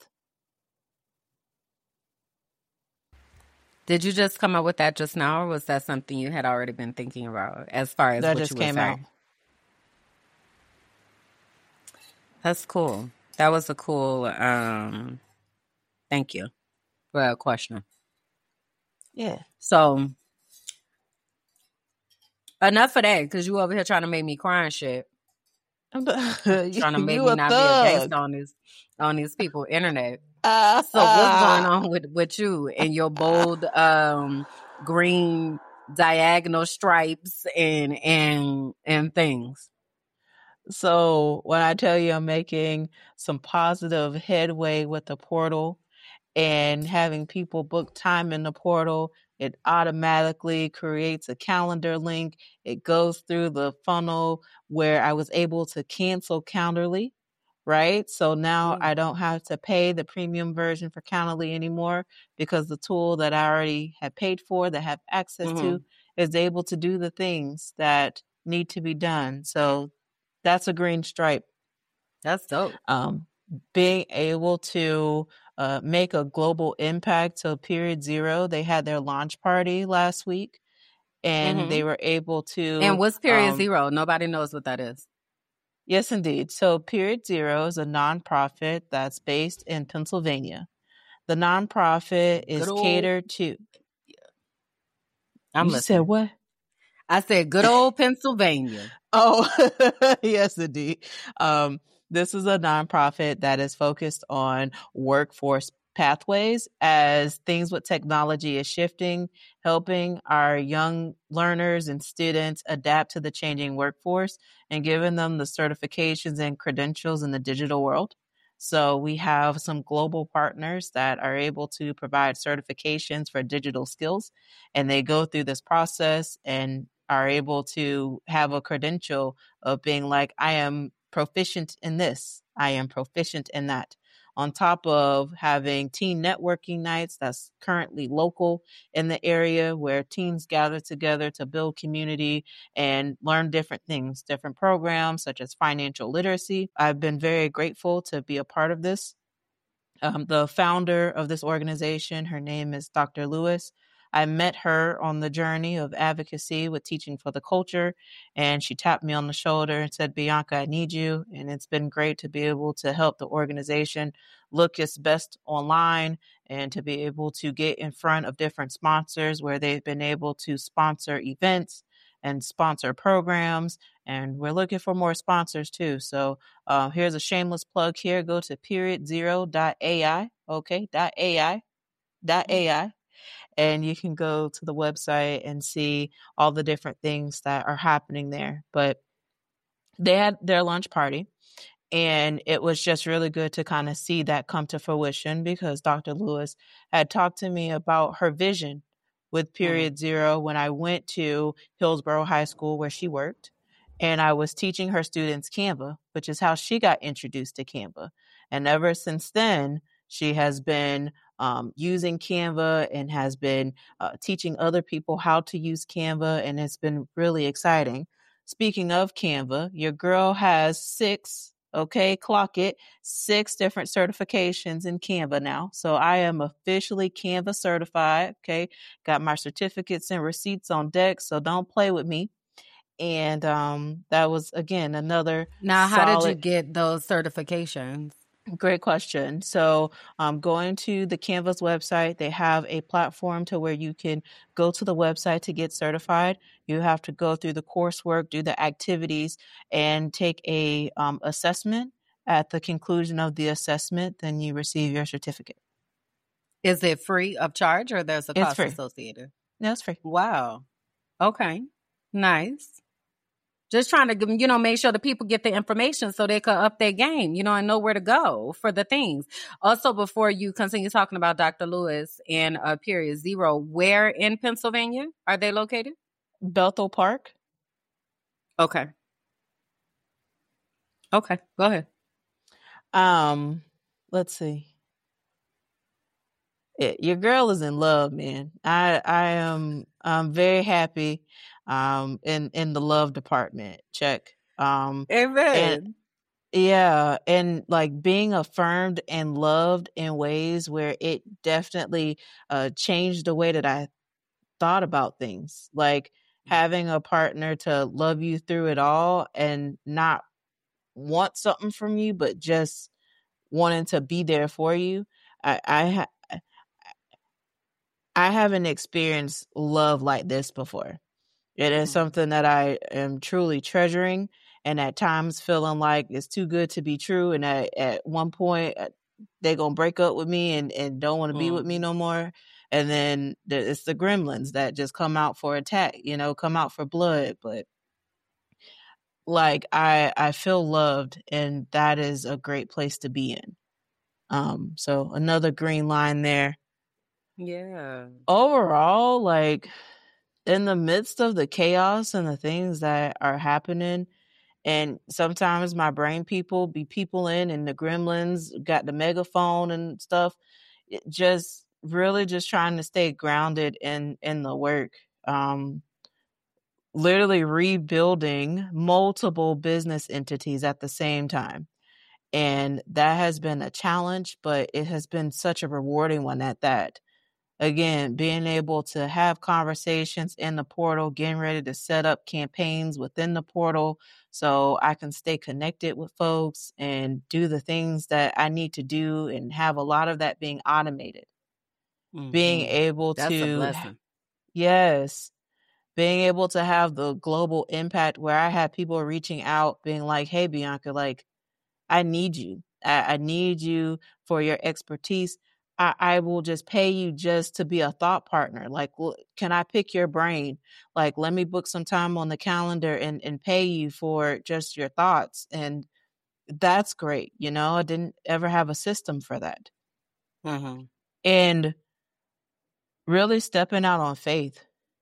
Did you just come up with that just now, or was that something you had already been thinking about as far as That what just you would came say? out. That's cool. That was a cool, um, thank you for that question. Yeah. So, enough of that, because you over here trying to make me cry and shit. I'm Trying to make you me a not be a thug. gangster on this, on these people internet. Uh, So what's going on with, with you and your bold um, green diagonal stripes and and and things? So when I tell you I'm making some positive headway with the portal and having people book time in the portal, it automatically creates a calendar link. It goes through the funnel where I was able to cancel Calendly, right? So now Mm. I don't have to pay the premium version for Calendly anymore, because the tool that I already had paid for, that I have access Mhm. to, is able to do the things that need to be done. So that's a green stripe. That's dope. Um, being able to uh, make a global impact. So Period Zero, they had their launch party last week, and Mhm. they were able to. And what's Period um, Zero? Nobody knows what that is. Yes, indeed. So Period Zero is a nonprofit that's based in Pennsylvania. The nonprofit is Good old- catered to. I'm You listening. said what? I said good old Pennsylvania. Oh, yes, indeed. Um, this is a nonprofit that is focused on workforce pathways, as things with technology is shifting, helping our young learners and students adapt to the changing workforce and giving them the certifications and credentials in the digital world. So we have some global partners that are able to provide certifications for digital skills, and they go through this process and are able to have a credential of being like, I am proficient in this, I am proficient in that. On top of having teen networking nights that's currently local in the area, where teens gather together to build community and learn different things, different programs such as financial literacy. I've been very grateful to be a part of this. Um, the founder of this organization, her name is Doctor Lewis. I met her on the journey of advocacy with Teaching for the Culture, and she tapped me on the shoulder and said, Bianca, I need you. And it's been great to be able to help the organization look its best online, and to be able to get in front of different sponsors where they've been able to sponsor events and sponsor programs. And we're looking for more sponsors too. So uh, here's a shameless plug here. Go to period zero dot A I, okay, dot A I, dot A I, and you can go to the website and see all the different things that are happening there. But they had their launch party, and it was just really good to kind of see that come to fruition, because Doctor Lewis had talked to me about her vision with Period mm-hmm. Zero when I went to Hillsborough High School, where she worked. And I was teaching her students Canva, which is how she got introduced to Canva. And ever since then, she has been um, using Canva and has been uh, teaching other people how to use Canva. And it's been really exciting. Speaking of Canva, your girl has six, okay, clock it, six different certifications in Canva now. So I am officially Canva certified, okay? Got my certificates and receipts on deck, so don't play with me. And um, that was, again, another Now, solid... how did you get those certifications? Great question. So, um, going to the Canvas website, they have a platform to where you can go to the website to get certified. You have to go through the coursework, do the activities, and take a um, assessment. At the conclusion of the assessment, then you receive your certificate. Is it free of charge or there's a It's cost free. associated? No, it's free. Wow. Okay. Nice. Just trying to, you know, make sure the people get the information so they can up their game, you know, and know where to go for the things. Also, before you continue talking about Doctor Lewis and uh, Period Zero, where in Pennsylvania are they located? Bethel Park. Okay. Okay. Go ahead. Um, let's see. It, your girl is in love, man. I I am I'm very happy um in in the love department. Check. Um Amen. and yeah, and like being affirmed and loved in ways where it definitely uh changed the way that I thought about things. Like having a partner to love you through it all and not want something from you, but just wanting to be there for you. I I ha- I haven't experienced love like this before. It is Mhm. something that I am truly treasuring, and at times feeling like it's too good to be true. And at, at one point, uh, they gonna break up with me and, and don't want to be with me Mhm. no more. And then the, it's the gremlins that just come out for attack, you know, come out for blood. But like I I feel loved, and that is a great place to be in. Um, so another green line there. Yeah. Overall, like in the midst of the chaos and the things that are happening, and sometimes my brain people be people in and the gremlins got the megaphone and stuff, it just really just trying to stay grounded in in the work. Um literally rebuilding multiple business entities at the same time. And that has been a challenge, but it has been such a rewarding one at that. Again, being able to have conversations in the portal, getting ready to set up campaigns within the portal so I can stay connected with folks and do the things that I need to do, and have a lot of that being automated. Being Mhm. able That's a to, blessing. yes, being able to have the global impact where I had people reaching out being like, hey, Bianca, like, I need you. I, I need you for your expertise. I, I will just pay you just to be a thought partner. Like, well, can I pick your brain? Like, let me book some time on the calendar and, and pay you for just your thoughts. And that's great. You know, I didn't ever have a system for that. Mm-hmm. And really stepping out on faith.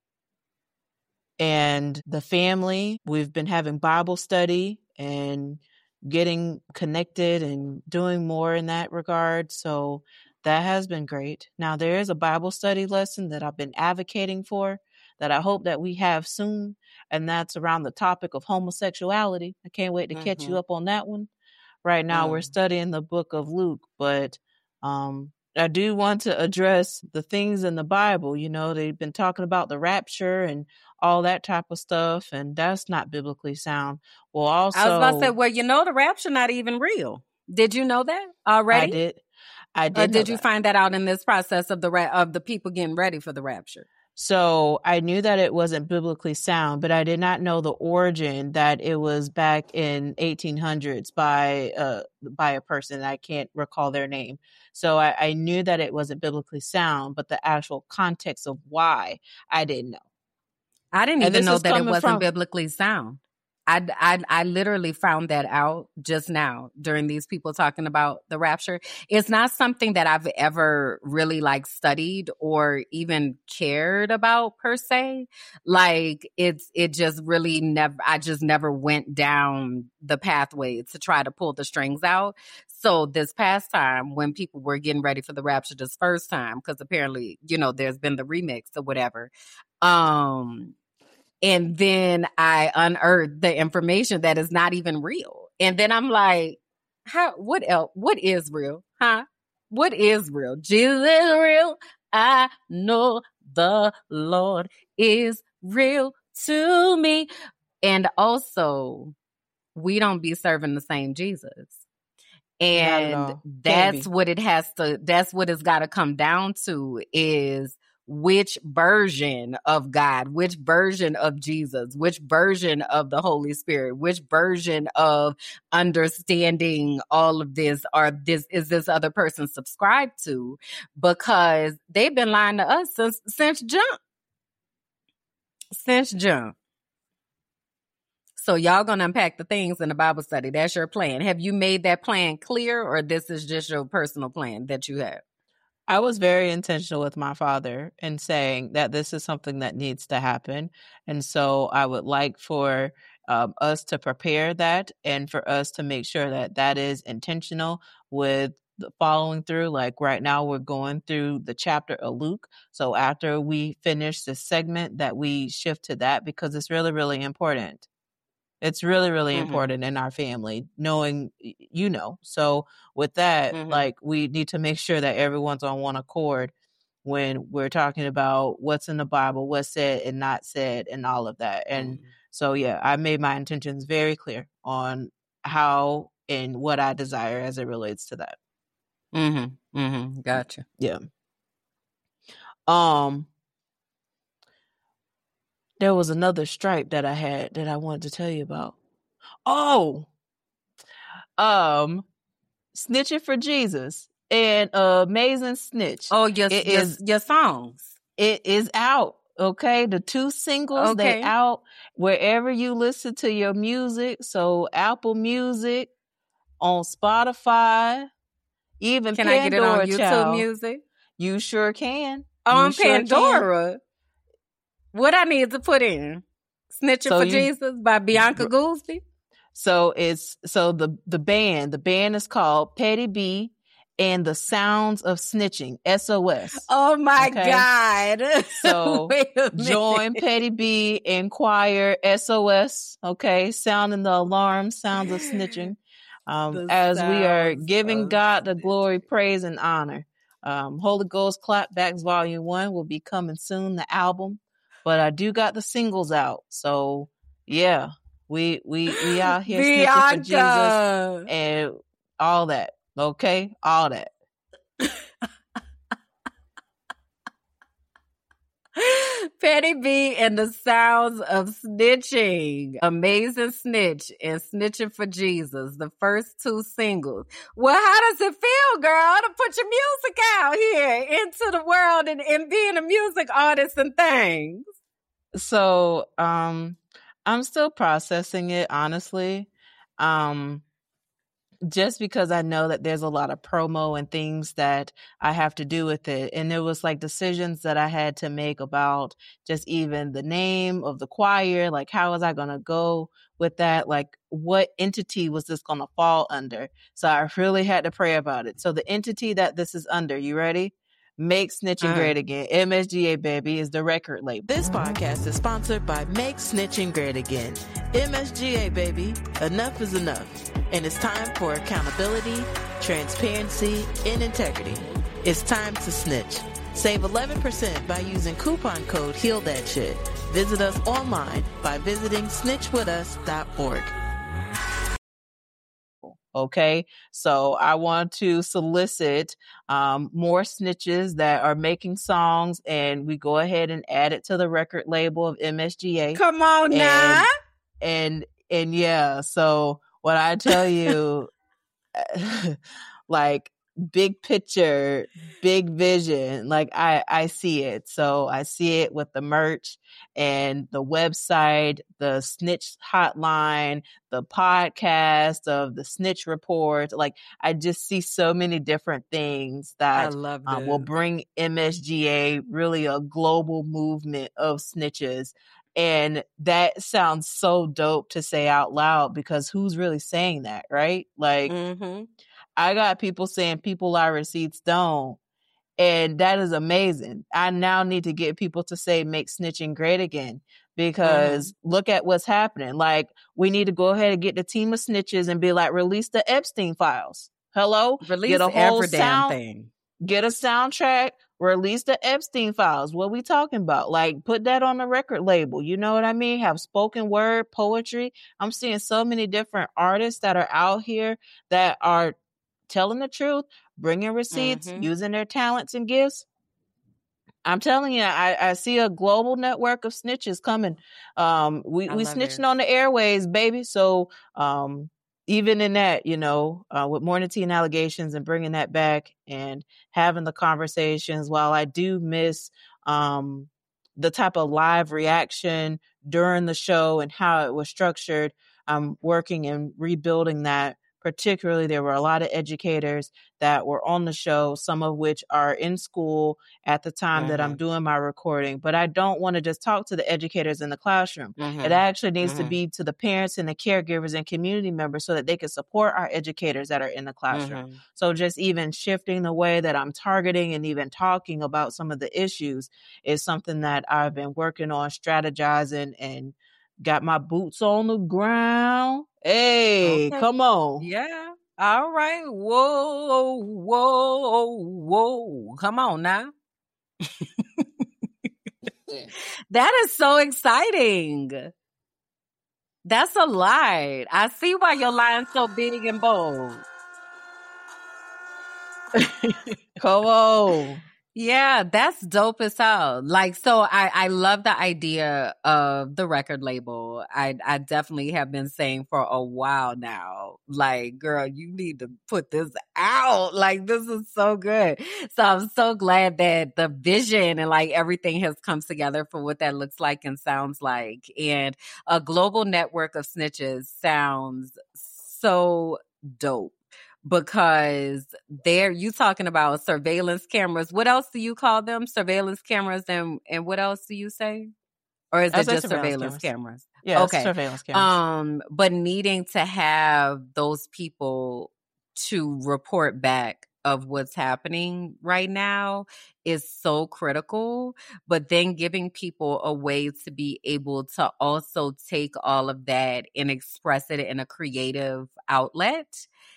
And the family, we've been having Bible study and getting connected and doing more in that regard. So that has been great. Now there is a Bible study lesson that I've been advocating for that I hope that we have soon. And that's around the topic of homosexuality. I can't wait to catch Mm-hmm. you up on that one. Right now we're Mm. studying the book of Luke, but um, I do want to address the things in the Bible. You know, they've been talking about the rapture and all that type of stuff, and that's not biblically sound. Well, also, I was about to say, well, you know, the rapture not even real. Did you know that already? I did, I did Or know did you that. find that out in this process of the ra- of the people getting ready for the rapture? So I knew that it wasn't biblically sound, but I did not know the origin that it was back in eighteen hundreds by uh by a person. I can't recall their name. So I, I knew that it wasn't biblically sound, but the actual context of why I didn't know. I didn't And even this know is that it coming wasn't from biblically sound. I, I, I literally found that out just now during these people talking about the rapture. It's not something that I've ever really like studied or even cared about per se. Like it's, it just really never, I just never went down the pathway to try to pull the strings out. So this past time when people were getting ready for the rapture this first time, because apparently, you know, there's been the remix or whatever. Um, And then I unearthed the information that is not even real. And then I'm like, how, what else? What is real? Huh? What is real? Jesus is real. I know the Lord is real to me. And also, we don't be serving the same Jesus. And all. that's be. what it has to, that's what it's got to come down to, is which version of God, which version of Jesus, which version of the Holy Spirit, which version of understanding all of this are this is this other person subscribed to, because they've been lying to us since since jump. Since jump. So y'all gonna unpack the things in the Bible study. That's your plan. Have you made that plan clear, or this is just your personal plan that you have? I was very intentional with my father in saying that this is something that needs to happen. And so I would like for um, us to prepare that, and for us to make sure that that is intentional with the following through. Like right now we're going through the chapter of Luke. So after we finish this segment, that we shift to that, because it's really, really important. It's really, really mm-hmm. important in our family, knowing, you know. So with that, mm-hmm. like, we need to make sure that everyone's on one accord when we're talking about what's in the Bible, what's said and not said, and all of that. And mm-hmm. so, yeah, I made my intentions very clear on how and what I desire as it relates to that. Mm-hmm. Mm-hmm. Gotcha. Yeah. Um. There was another stripe that I had that I wanted to tell you about. Oh, um, Snitching for Jesus and uh, Amazing Snitch. Oh, your, it your, is, your songs. It is out. Okay. The two singles, okay. they out wherever you listen to your music. So Apple Music, on Spotify, even can Pandora. I get it on YouTube child. Music? You sure can. On you Pandora? Sure can. What I need to put in? Snitching so for you, Jesus by Bianca Goolsby? So it's, so the, the band, the band is called Petty B and the Sounds of Snitching, S O S. Oh my okay? God. So join Petty B and choir S O S, okay? Sounding the alarm, sounds of snitching. Um, as we are giving God the glory, praise, and honor. Um, Holy Ghost Clapbacks Volume one will be coming soon, the album. But I do got the singles out. So yeah, we we we out here snitching for Jesus and all that. Okay? All that. Petty B and the Sounds of Snitching. Amazing Snitch and Snitching for Jesus. The first two singles. Well, how does it feel, girl, to put your music out here into the world and, and being a music artist and things? So, um, I'm still processing it, honestly. Um, just because I know that there's a lot of promo and things that I have to do with it. And there was like decisions that I had to make about just even the name of the choir. Like, how was I going to go with that? Like, what entity was this going to fall under? So I really had to pray about it. So the entity that this is under, you ready? Make Snitching uh. Great Again. M S G A, baby, is the record label. This podcast is sponsored by Make Snitching Great Again. M S G A, baby. Enough is enough. And it's time for accountability, transparency, and integrity. It's time to snitch. Save eleven percent by using coupon code Heal That Shit. Visit us online by visiting snitch with us dot org. Okay, so I want to solicit um, more snitches that are making songs, and we go ahead and add it to the record label of M S G A. Come on and, now. And, and yeah, so what I tell you, like, big picture, big vision, like I, I see it. So I see it with the merch and the website, the snitch hotline, the podcast of the snitch report. Like, I just see so many different things that I love um, will bring M S G A really a global movement of snitches. And that sounds so dope to say out loud, because who's really saying that, right? Like, mm-hmm. I got people saying people lie, receipts don't. And that is amazing. I now need to get people to say, make snitching great again, because mm-hmm. look at what's happening. Like, we need to go ahead and get the team of snitches and be like, release the Epstein files. Hello? Release get a whole every sound, damn thing. Get a soundtrack, release the Epstein files. What we talking about? Like, put that on the record label. You know what I mean? Have spoken word, poetry. I'm seeing so many different artists that are out here that are telling the truth, bringing receipts, Mm-hmm. using their talents and gifts. I'm telling you, I, I see a global network of snitches coming. Um, we, I we love snitching it. on the airways, baby. So, um, even in that, you know, uh, with Mornington allegations and bringing that back and having the conversations, while I do miss, um, the type of live reaction during the show and how it was structured, I'm working and rebuilding that. Particularly, there were a lot of educators that were on the show, some of which are in school at the time that I'm Mm-hmm. doing my recording. But I don't want to just talk to the educators in the classroom. Mm-hmm. It actually needs to Mm-hmm. be to the parents and the caregivers and community members so that they can support our educators that are in the classroom. Mm-hmm. So just even shifting the way that I'm targeting and even talking about some of the issues is something that I've been working on, strategizing, and got my boots on the ground. Hey, Okay. come on. Yeah. All right. Whoa, whoa, whoa. Come on now. That is so exciting. That's a lot. I see why your line's so big and bold. Come on. Yeah, that's dope as hell. Like, so I, I love the idea of the record label. I, I definitely have been saying for a while now, like, girl, you need to put this out. Like, this is so good. So I'm so glad that the vision and like everything has come together for what that looks like and sounds like. And a global network of snitches sounds so dope. Because they're, you talking about surveillance cameras. What else do you call them? Surveillance cameras, and and what else do you say? Or is I it say just surveillance surveillance cameras. cameras? Yeah, it's Okay. surveillance cameras. Um, but needing to have those people to report back of what's happening right now is so critical. But then giving people a way to be able to also take all of that and express it in a creative outlet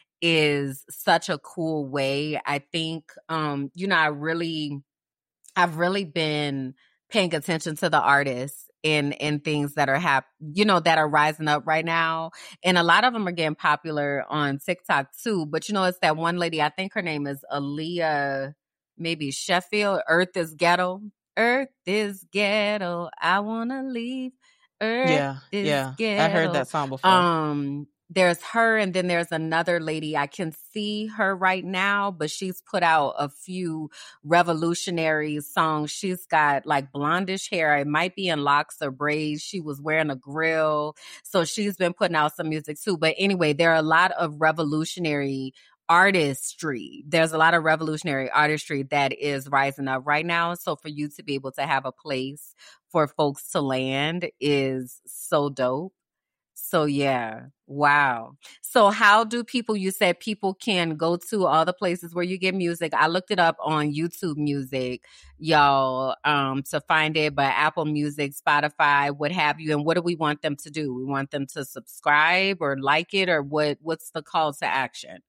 is such a cool way. I think, um, you know, I really, I've really been paying attention to the artists and, and things that are hap, you know, that are rising up right now. And a lot of them are getting popular on TikTok too. But you know, it's that one lady, I think her name is Aaliyah, maybe Sheffield, Earth is Ghetto. Earth is ghetto. I want to leave. Earth Yeah, is yeah. ghetto. I heard that song before. Um, there's her, and then there's another lady. I can see her right now, but she's put out a few revolutionary songs. She's got like blondish hair. It might be in locks or braids. She was wearing a grill. So she's been putting out some music too. But anyway, there are a lot of revolutionary artistry. There's a lot of revolutionary artistry that is rising up right now. So for you to be able to have a place for folks to land is so dope. So yeah, wow. So how do people, you said people can go to all the places where you get music. I looked it up on YouTube Music, y'all, um, to find it, but Apple Music, Spotify, what have you. And what do we want them to do? We want them to subscribe or like it, or what, what's the call to action?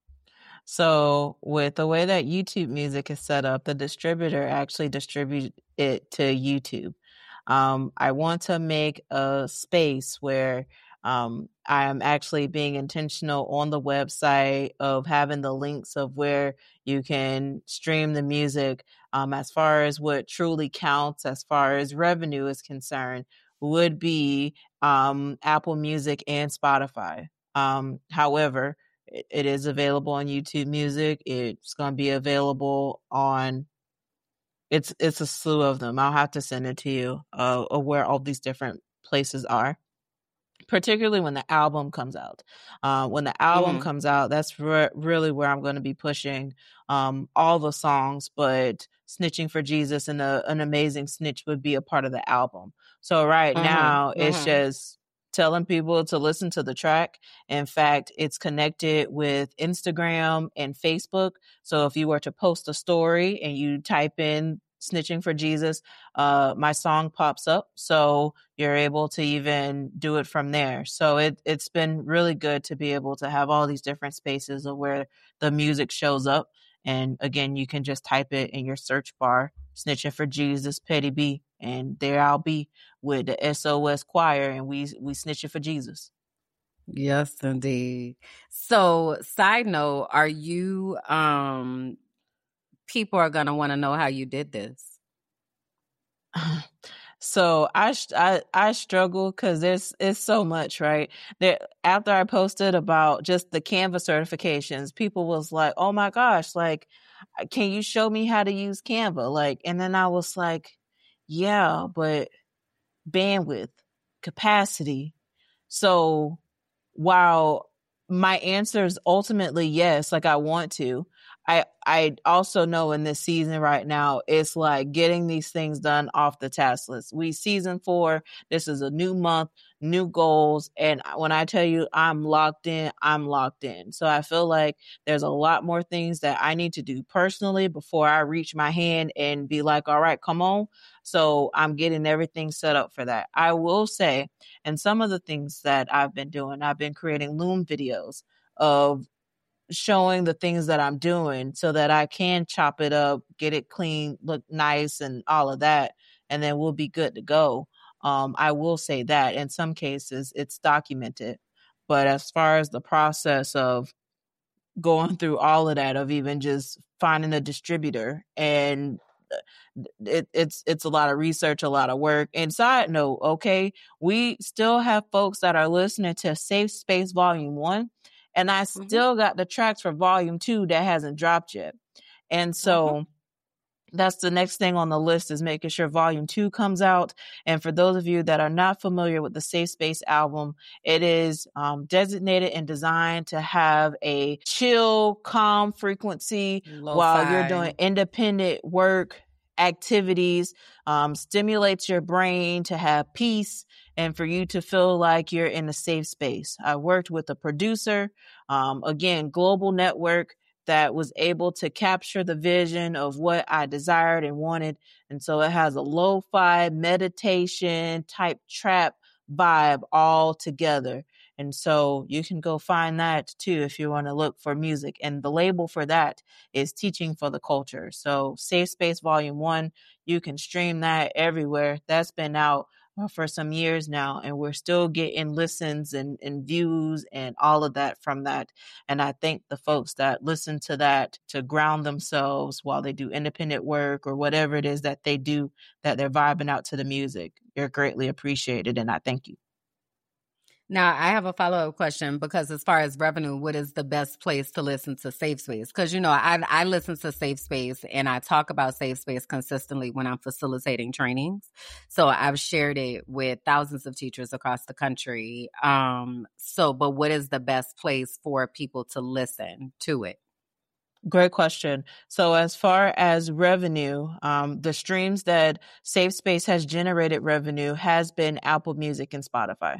So with the way that YouTube Music is set up, the distributor actually distributes it to YouTube. Um, I want to make a space where um, I am actually being intentional on the website of having the links of where you can stream the music. Um, as far as what truly counts, as far as revenue is concerned, would be um, Apple Music and Spotify. Um, however, it, it is available on YouTube Music. It's going to be available on It's it's a slew of them. I'll have to send it to you uh, of where all these different places are, particularly when the album comes out. Uh, when the album Mm-hmm. comes out, that's re- really where I'm going to be pushing um, all the songs, but Snitching for Jesus and a, an Amazing Snitch would be a part of the album. So right Mm-hmm. now, it's Mm-hmm. just telling people to listen to the track. In fact, it's connected with Instagram and Facebook. So if you were to post a story and you type in Snitching for Jesus, uh, my song pops up. So you're able to even do it from there. So it, it's been really good to be able to have all these different spaces of where the music shows up. And again, you can just type it in your search bar, Snitching for Jesus, Petty B, and there I'll be with the S O S choir, and we we snitching for Jesus. Yes, indeed. So, side note, are you, um, people are going to want to know how you did this. So I, I, I struggle because there's, it's so much, right? There, after I posted about just the Canva certifications, people was like, oh my gosh, like, can you show me how to use Canva? Like, and then I was like, yeah, but bandwidth, capacity. So while my answer is ultimately yes, like I want to, I I also know in this season right now, it's like getting these things done off the task list. We season four, this is a new month, new goals. And when I tell you I'm locked in, I'm locked in. So I feel like there's a lot more things that I need to do personally before I reach my hand and be like, all right, come on. So I'm getting everything set up for that. I will say, and some of the things that I've been doing, I've been creating Loom videos of showing the things that I'm doing so that I can chop it up, get it clean, look nice and all of that. And then we'll be good to go. Um, I will say that in some cases it's documented, but as far as the process of going through all of that, of even just finding a distributor, and it, it's it's a lot of research, a lot of work. And side note, okay, we still have folks that are listening to Safe Space Volume One, and I still mm-hmm. got the tracks for Volume Two that hasn't dropped yet. And so mm-hmm. that's the next thing on the list, is making sure Volume Two comes out. And for those of you that are not familiar with the Safe Space album, it is um, designated and designed to have a chill, calm frequency Lo-fi. While you're doing independent work, activities, um, stimulates your brain to have peace and for you to feel like you're in a safe space. I worked with a producer, um, again, global network, that was able to capture the vision of what I desired and wanted. And so it has a lo-fi meditation type trap vibe all together. And so you can go find that too if you want to look for music. And the label for that is Teaching for the Culture. So Safe Space Volume One, you can stream that everywhere. That's been out for some years now, and we're still getting listens and, and views and all of that from that. And I thank the folks that listen to that to ground themselves while they do independent work or whatever it is that they do, that they're vibing out to the music. You're greatly appreciated, and I thank you. Now, I have a follow-up question, because as far as revenue, what is the best place to listen to Safe Space? Because, you know, I, I listen to Safe Space and I talk about Safe Space consistently when I'm facilitating trainings. So I've shared it with thousands of teachers across the country. Um, so, but what is the best place for people to listen to it? Great question. So as far as revenue, um, the streams that Safe Space has generated revenue has been Apple Music and Spotify.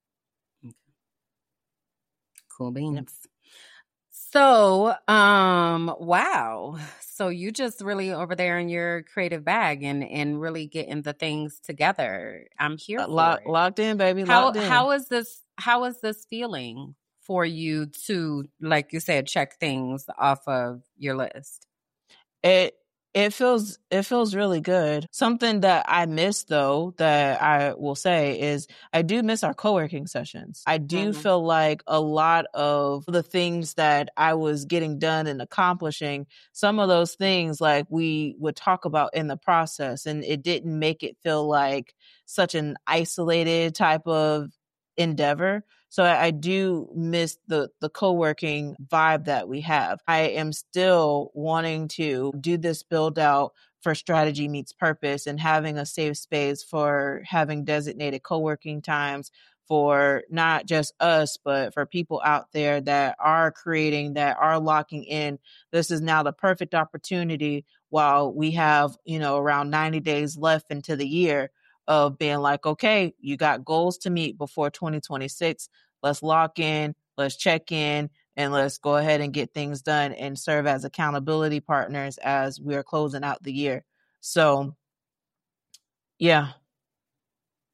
Cool beans. Yep. So, um, wow. So you just really over there in your creative bag and, and really getting the things together. I'm here for Lock, it. Locked in, baby. How, locked in. How is this, how is this feeling for you to, like you said, check things off of your list? It, It feels it feels really good. Something that I miss, though, that I will say is I do miss our co-working sessions. I do mm-hmm. feel like a lot of the things that I was getting done and accomplishing, some of those things like we would talk about in the process, and it didn't make it feel like such an isolated type of endeavor. So I, I do miss the, the co-working vibe that we have. I am still wanting to do this build out for Strategy Meets Purpose, and having a safe space for having designated co-working times for not just us, but for people out there that are creating, that are locking in. This is now the perfect opportunity while we have, you know, around ninety days left into the year of being like, okay, you got goals to meet before twenty twenty-six. Let's lock in, let's check in, and let's go ahead and get things done and serve as accountability partners as we are closing out the year. So, yeah.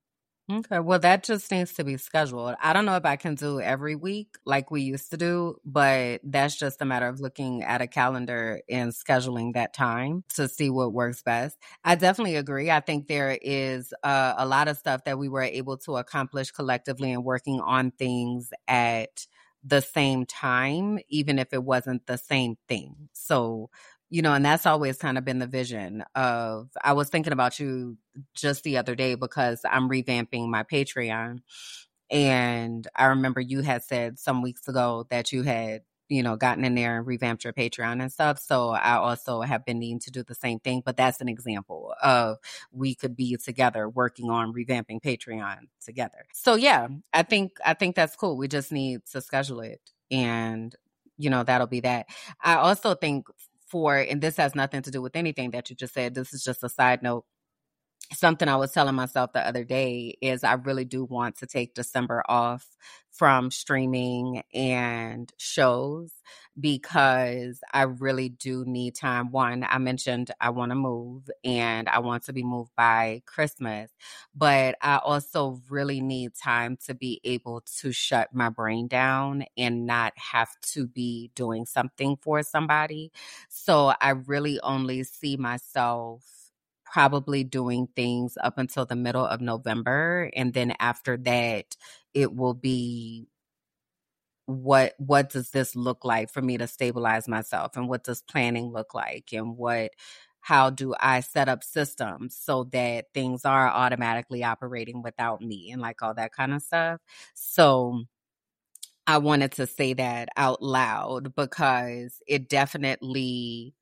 Okay, well, that just needs to be scheduled. I don't know if I can do every week like we used to do, but that's just a matter of looking at a calendar and scheduling that time to see what works best. I definitely agree. I think there is uh, a lot of stuff that we were able to accomplish collectively and working on things at the same time, even if it wasn't the same thing. So, you know, and that's always kind of been the vision of, I was thinking about you just the other day because I'm revamping my Patreon. And I remember you had said some weeks ago that you had, you know, gotten in there and revamped your Patreon and stuff. So I also have been needing to do the same thing, but that's an example of we could be together working on revamping Patreon together. So yeah, I think, I think that's cool. We just need to schedule it and, you know, that'll be that. I also think for, and this has nothing to do with anything that you just said, this is just a side note. Something I was telling myself the other day is I really do want to take December off from streaming and shows because I really do need time. One, I mentioned I want to move and I want to be moved by Christmas, but I also really need time to be able to shut my brain down and not have to be doing something for somebody. So I really only see myself probably doing things up until the middle of November. And then after that, it will be what, what does this look like for me to stabilize myself? And what does planning look like? And what, how do I set up systems so that things are automatically operating without me and like all that kind of stuff. So I wanted to say that out loud because it definitely,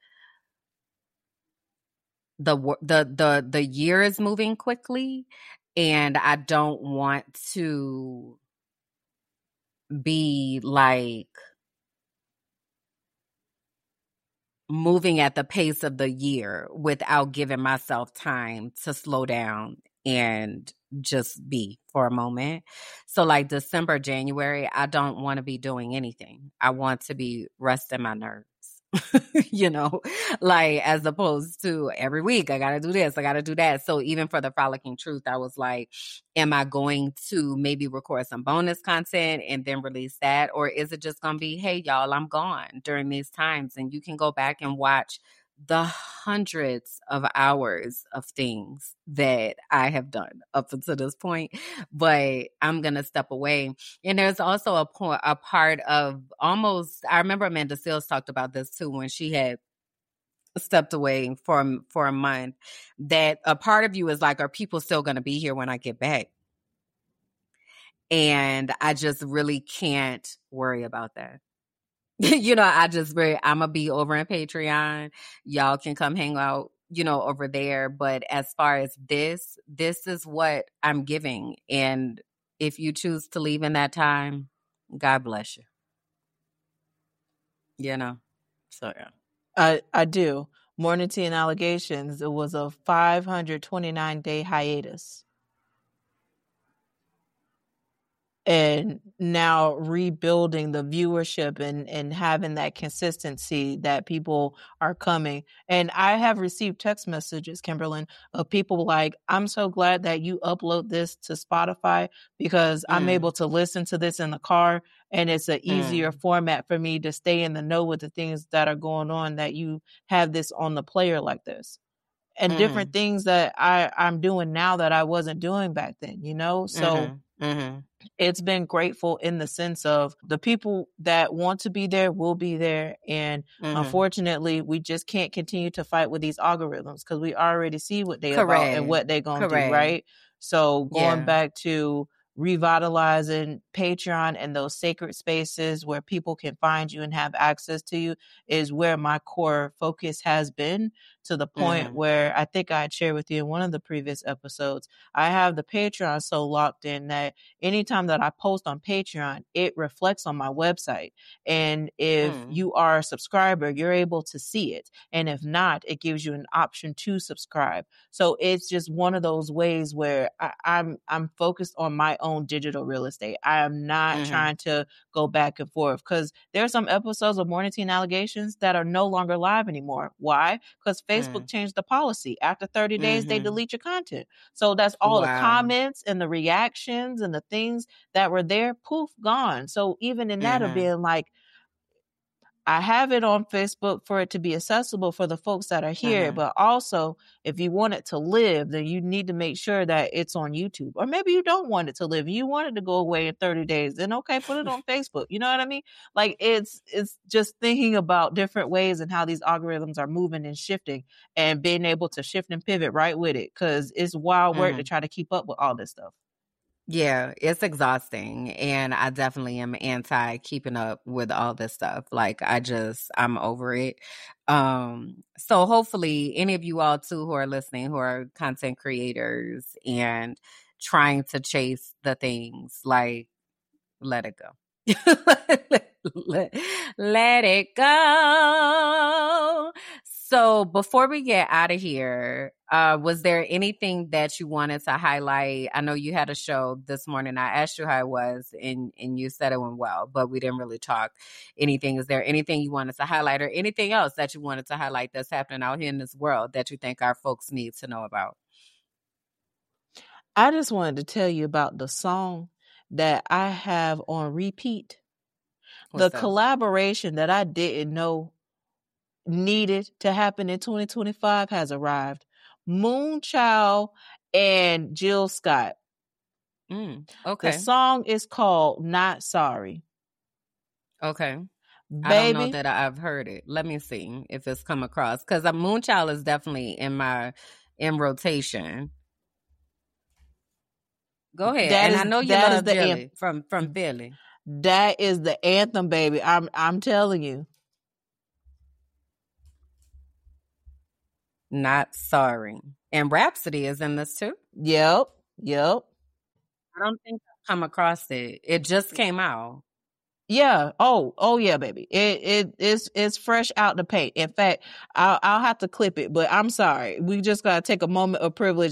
the the the the year is moving quickly and I don't want to be like moving at the pace of the year without giving myself time to slow down and just be for a moment. So like December, January, I don't want to be doing anything. I want to be resting my nerves. You know, like as opposed to every week, I got to do this, I got to do that. So even for the Frolicking Truth, I was like, am I going to maybe record some bonus content and then release that? Or is it just going to be, hey, y'all, I'm gone during these times and you can go back and watch the hundreds of hours of things that I have done up until this point, but I'm going to step away. And there's also a point, a part of almost, I remember Amanda Seales talked about this too, when she had stepped away for, for a month, that a part of you is like, are people still going to be here when I get back? And I just really can't worry about that. You know, I just very, I'm going to be over in Patreon. Y'all can come hang out, you know, over there. But as far as this, this is what I'm giving. And if you choose to leave in that time, God bless you. You know, so yeah. I, I do. Morning Tea and Allegations, it was a five hundred twenty-nine day hiatus. And now rebuilding the viewership and, and having that consistency that people are coming. And I have received text messages, Kimberlyn, of people like, I'm so glad that you upload this to Spotify because mm. I'm able to listen to this in the car. And it's an easier mm. format for me to stay in the know with the things that are going on, that you have this on the player like this. And mm. different things that I, I'm doing now that I wasn't doing back then, you know? So mm-hmm. Mm-hmm. It's been grateful in the sense of the people that want to be there will be there. And mm-hmm. unfortunately, we just can't continue to fight with these algorithms because we already see what they're about and what they're going to do, right? So going yeah. back to revitalizing Patreon and those sacred spaces where people can find you and have access to you is where my core focus has been, to the point mm. where I think I had shared with you in one of the previous episodes. I have the Patreon so locked in that anytime that I post on Patreon, it reflects on my website. And if mm. you are a subscriber, you're able to see it. And if not, it gives you an option to subscribe. So it's just one of those ways where I, I'm I'm focused on my own digital real estate. I am not mm-hmm. trying to go back and forth, because there are some episodes of Morning Tea and Allegations that are no longer live anymore. Why? Because Facebook Facebook changed the policy. After thirty days, Mm-hmm. they delete your content. So that's all Wow. the comments and the reactions and the things that were there, poof, gone. So even in that Mm-hmm. of being like, I have it on Facebook for it to be accessible for the folks that are here. Mm-hmm. But also, if you want it to live, then you need to make sure that it's on YouTube. Or maybe you don't want it to live. You want it to go away in thirty days. Then okay, put it on Facebook. You know what I mean? Like it's it's just thinking about different ways and how these algorithms are moving and shifting and being able to shift and pivot right with it. Because it's wild work Mm-hmm. to try to keep up with all this stuff. Yeah, it's exhausting. And I definitely am anti keeping up with all this stuff. Like I just, I'm over it. Um, so hopefully any of you all too who are listening, who are content creators and trying to chase the things, like let it go. let, let it go. So before we get out of here, uh, was there anything that you wanted to highlight? I know you had a show this morning. I asked you how it was, and, and you said it went well, but we didn't really talk anything. Is there anything you wanted to highlight or anything else that you wanted to highlight that's happening out here in this world that you think our folks need to know about? I just wanted to tell you about the song that I have on repeat. What's the that? collaboration that I didn't know needed to happen in twenty twenty-five has arrived. Moonchild and Jill Scott. Mm, okay. The song is called Not Sorry. Okay. Baby, I don't know that I've heard it. Let me see if it's come across. Because a Moonchild is definitely in my in rotation. Go ahead. That and is- I know you that is love the Billy am- from, from Billy. that is the anthem, baby. I'm I'm telling you. Not Sorry. And Rhapsody is in this too. Yep. Yep. I don't think I've come across it. It just came out. Yeah. Oh, oh yeah, baby. It it it's it's fresh out the paint. In fact, I'll I'll have to clip it, but I'm sorry. We just gotta take a moment of privilege.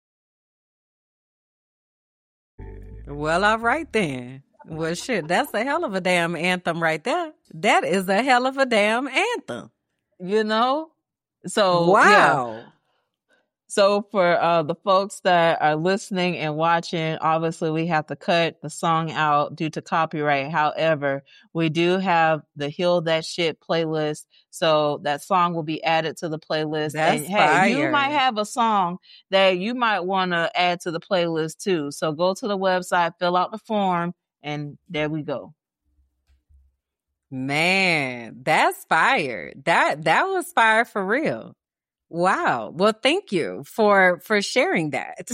Well, all right then. Well, shit, that's a hell of a damn anthem right there. That is a hell of a damn anthem. You know? So Wow. yeah. So for uh, the folks that are listening and watching, obviously we have to cut the song out due to copyright. However, we do have the Heal That Shit playlist. So that song will be added to the playlist. That's and hey, you fire. might have a song that you might want to add to the playlist too. So go to the website, fill out the form, and there we go. Man, that's fire. That that was fire for real. Wow. Well, thank you for for sharing that.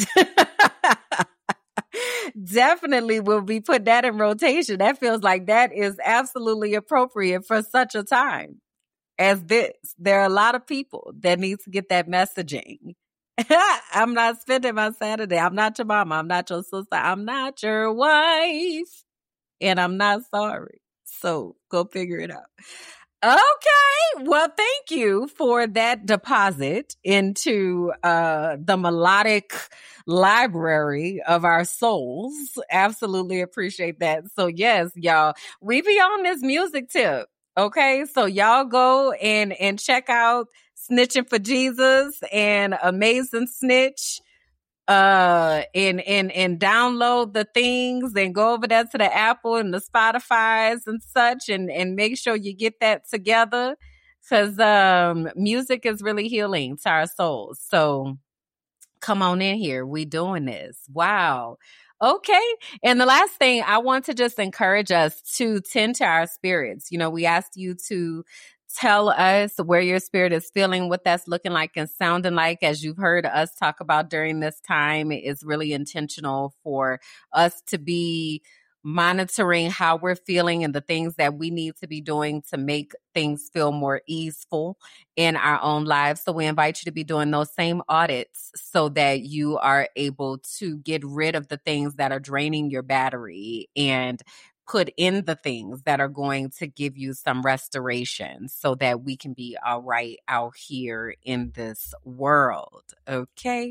Definitely will be put that in rotation. That feels like that is absolutely appropriate for such a time as this. There are a lot of people that need to get that messaging. I'm not spending my Saturday. I'm not your mama. I'm not your sister. I'm not your wife. And I'm not sorry. So go figure it out. Okay. Well, thank you for that deposit into uh, the melodic library of our souls. Absolutely appreciate that. So yes, y'all, we be on this music tip. Okay. So y'all go and, and check out Snitching for Jesus and Amazing Snitch. Uh, and, and, and download the things and go over there to the Apple and the Spotify's and such and, and make sure you get that together. Cause, um, music is really healing to our souls. So come on in here. We doing this. Wow. Okay. And the last thing, I want to just encourage us to tend to our spirits. You know, we asked you to tell us where your spirit is feeling, what that's looking like and sounding like. As you've heard us talk about during this time, it is really intentional for us to be monitoring how we're feeling and the things that we need to be doing to make things feel more easeful in our own lives. So we invite you to be doing those same audits so that you are able to get rid of the things that are draining your battery and put in the things that are going to give you some restoration so that we can be all right out here in this world. Okay.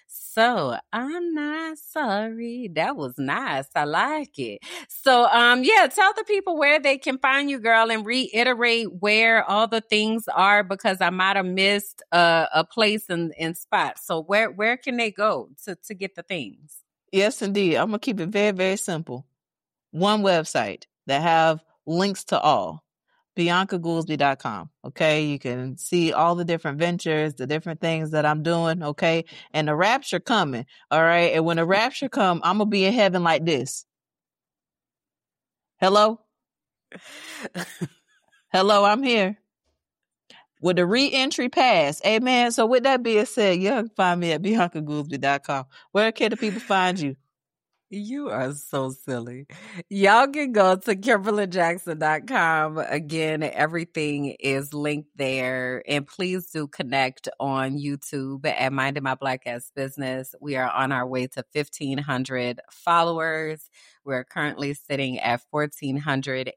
So I'm not sorry. That was nice. I like it. So, um, yeah, tell the people where they can find you, girl, and reiterate where all the things are, because I might have missed a, a place and, and spot. So where, where can they go to, to get the things? Yes, indeed. I'm going to keep it very, very simple. One website that have links to all. Bianca Goolsby dot com. Okay. You can see all the different ventures, the different things that I'm doing. Okay. And the rapture coming. All right. And when the rapture come, I'm going to be in heaven like this. Hello. Hello. I'm here with the re-entry pass. Amen. So with that being said, you can find me at Bianca Goolsby dot com. Where can the people find you? You are so silly. Y'all can go to Kimberly Jackson dot com. Again, everything is linked there. And please do connect on YouTube at Minding My Black Ass Business. We are on our way to fifteen hundred followers. We're currently sitting at one thousand four hundred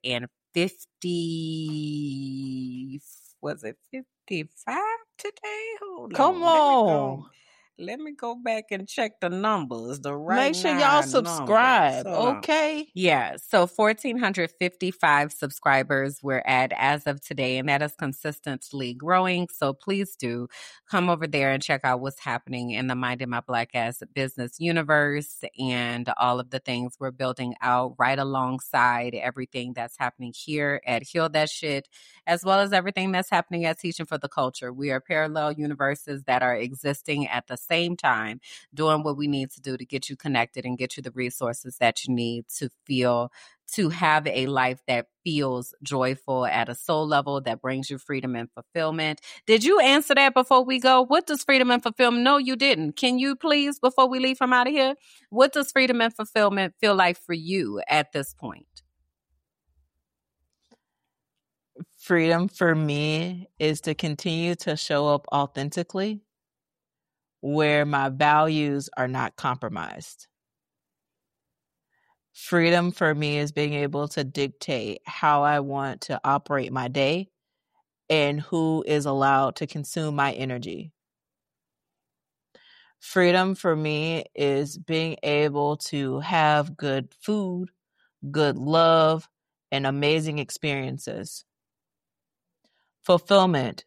fifty. Was it fifty-five today? Hold Come on. on. Let me go back and check the numbers. The right Make sure y'all now subscribe. numbers. Okay. Yeah. So one thousand four hundred fifty-five subscribers we're at as of today, and that is consistently growing. So please do come over there and check out what's happening in the Minding My Black Ass Business universe and all of the things we're building out right alongside everything that's happening here at Heal That Shit, as well as everything that's happening at Teaching for the Culture. We are parallel universes that are existing at the same time, doing what we need to do to get you connected and get you the resources that you need to feel, to have a life that feels joyful at a soul level, that brings you freedom and fulfillment. Did you answer that before we go? What does freedom and fulfillment? No, you didn't. Can you please, before we leave from out of here, what does freedom and fulfillment feel like for you at this point? Freedom for me is to continue to show up authentically where my values are not compromised. Freedom for me is being able to dictate how I want to operate my day and who is allowed to consume my energy. Freedom for me is being able to have good food, good love, and amazing experiences. Fulfillment,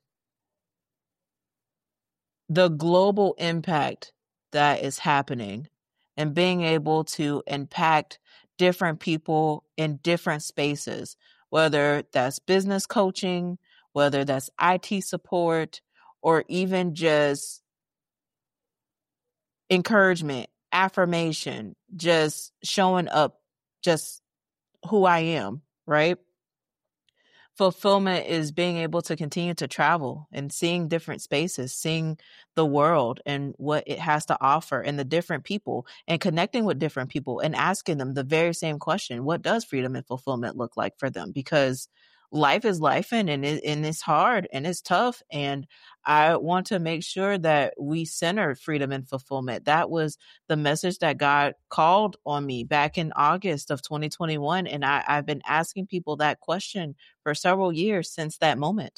the global impact that is happening and being able to impact different people in different spaces, whether that's business coaching, whether that's I T support, or even just encouragement, affirmation, just showing up, just who I am, right? Fulfillment is being able to continue to travel and seeing different spaces, seeing the world and what it has to offer and the different people and connecting with different people and asking them the very same question. What does freedom and fulfillment look like for them? Because life is life and, and, it, and it's hard and it's tough. And I want to make sure that we center freedom and fulfillment. That was the message that God called on me back in August of twenty twenty-one. And I, I've been asking people that question for several years since that moment.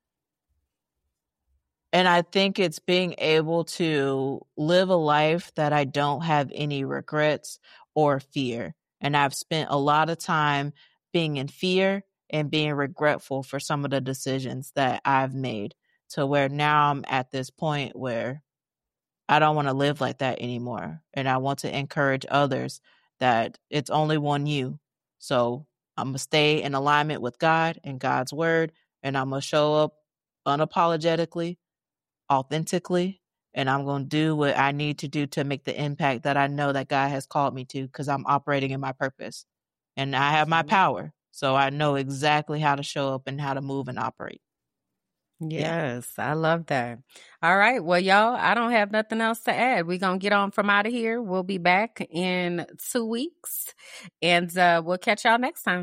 And I think it's being able to live a life that I don't have any regrets or fear. And I've spent a lot of time being in fear and being regretful for some of the decisions that I've made, to where now I'm at this point where I don't want to live like that anymore. And I want to encourage others that it's only one you. So I'm going to stay in alignment with God and God's word, and I'm going to show up unapologetically, authentically, and I'm going to do what I need to do to make the impact that I know that God has called me to, because I'm operating in my purpose and I have my power. So I know exactly how to show up and how to move and operate. Yes, yeah. I love that. All right. Well, y'all, I don't have nothing else to add. We're going to get on from out of here. We'll be back in two weeks and uh, we'll catch y'all next time.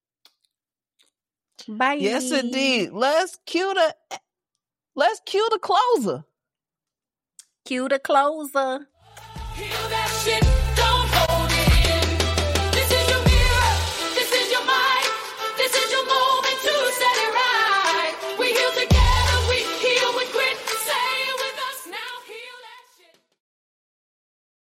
Bye. Yes, indeed. Let's cue the, let's cue the closer. Cue the closer. Heal that shit.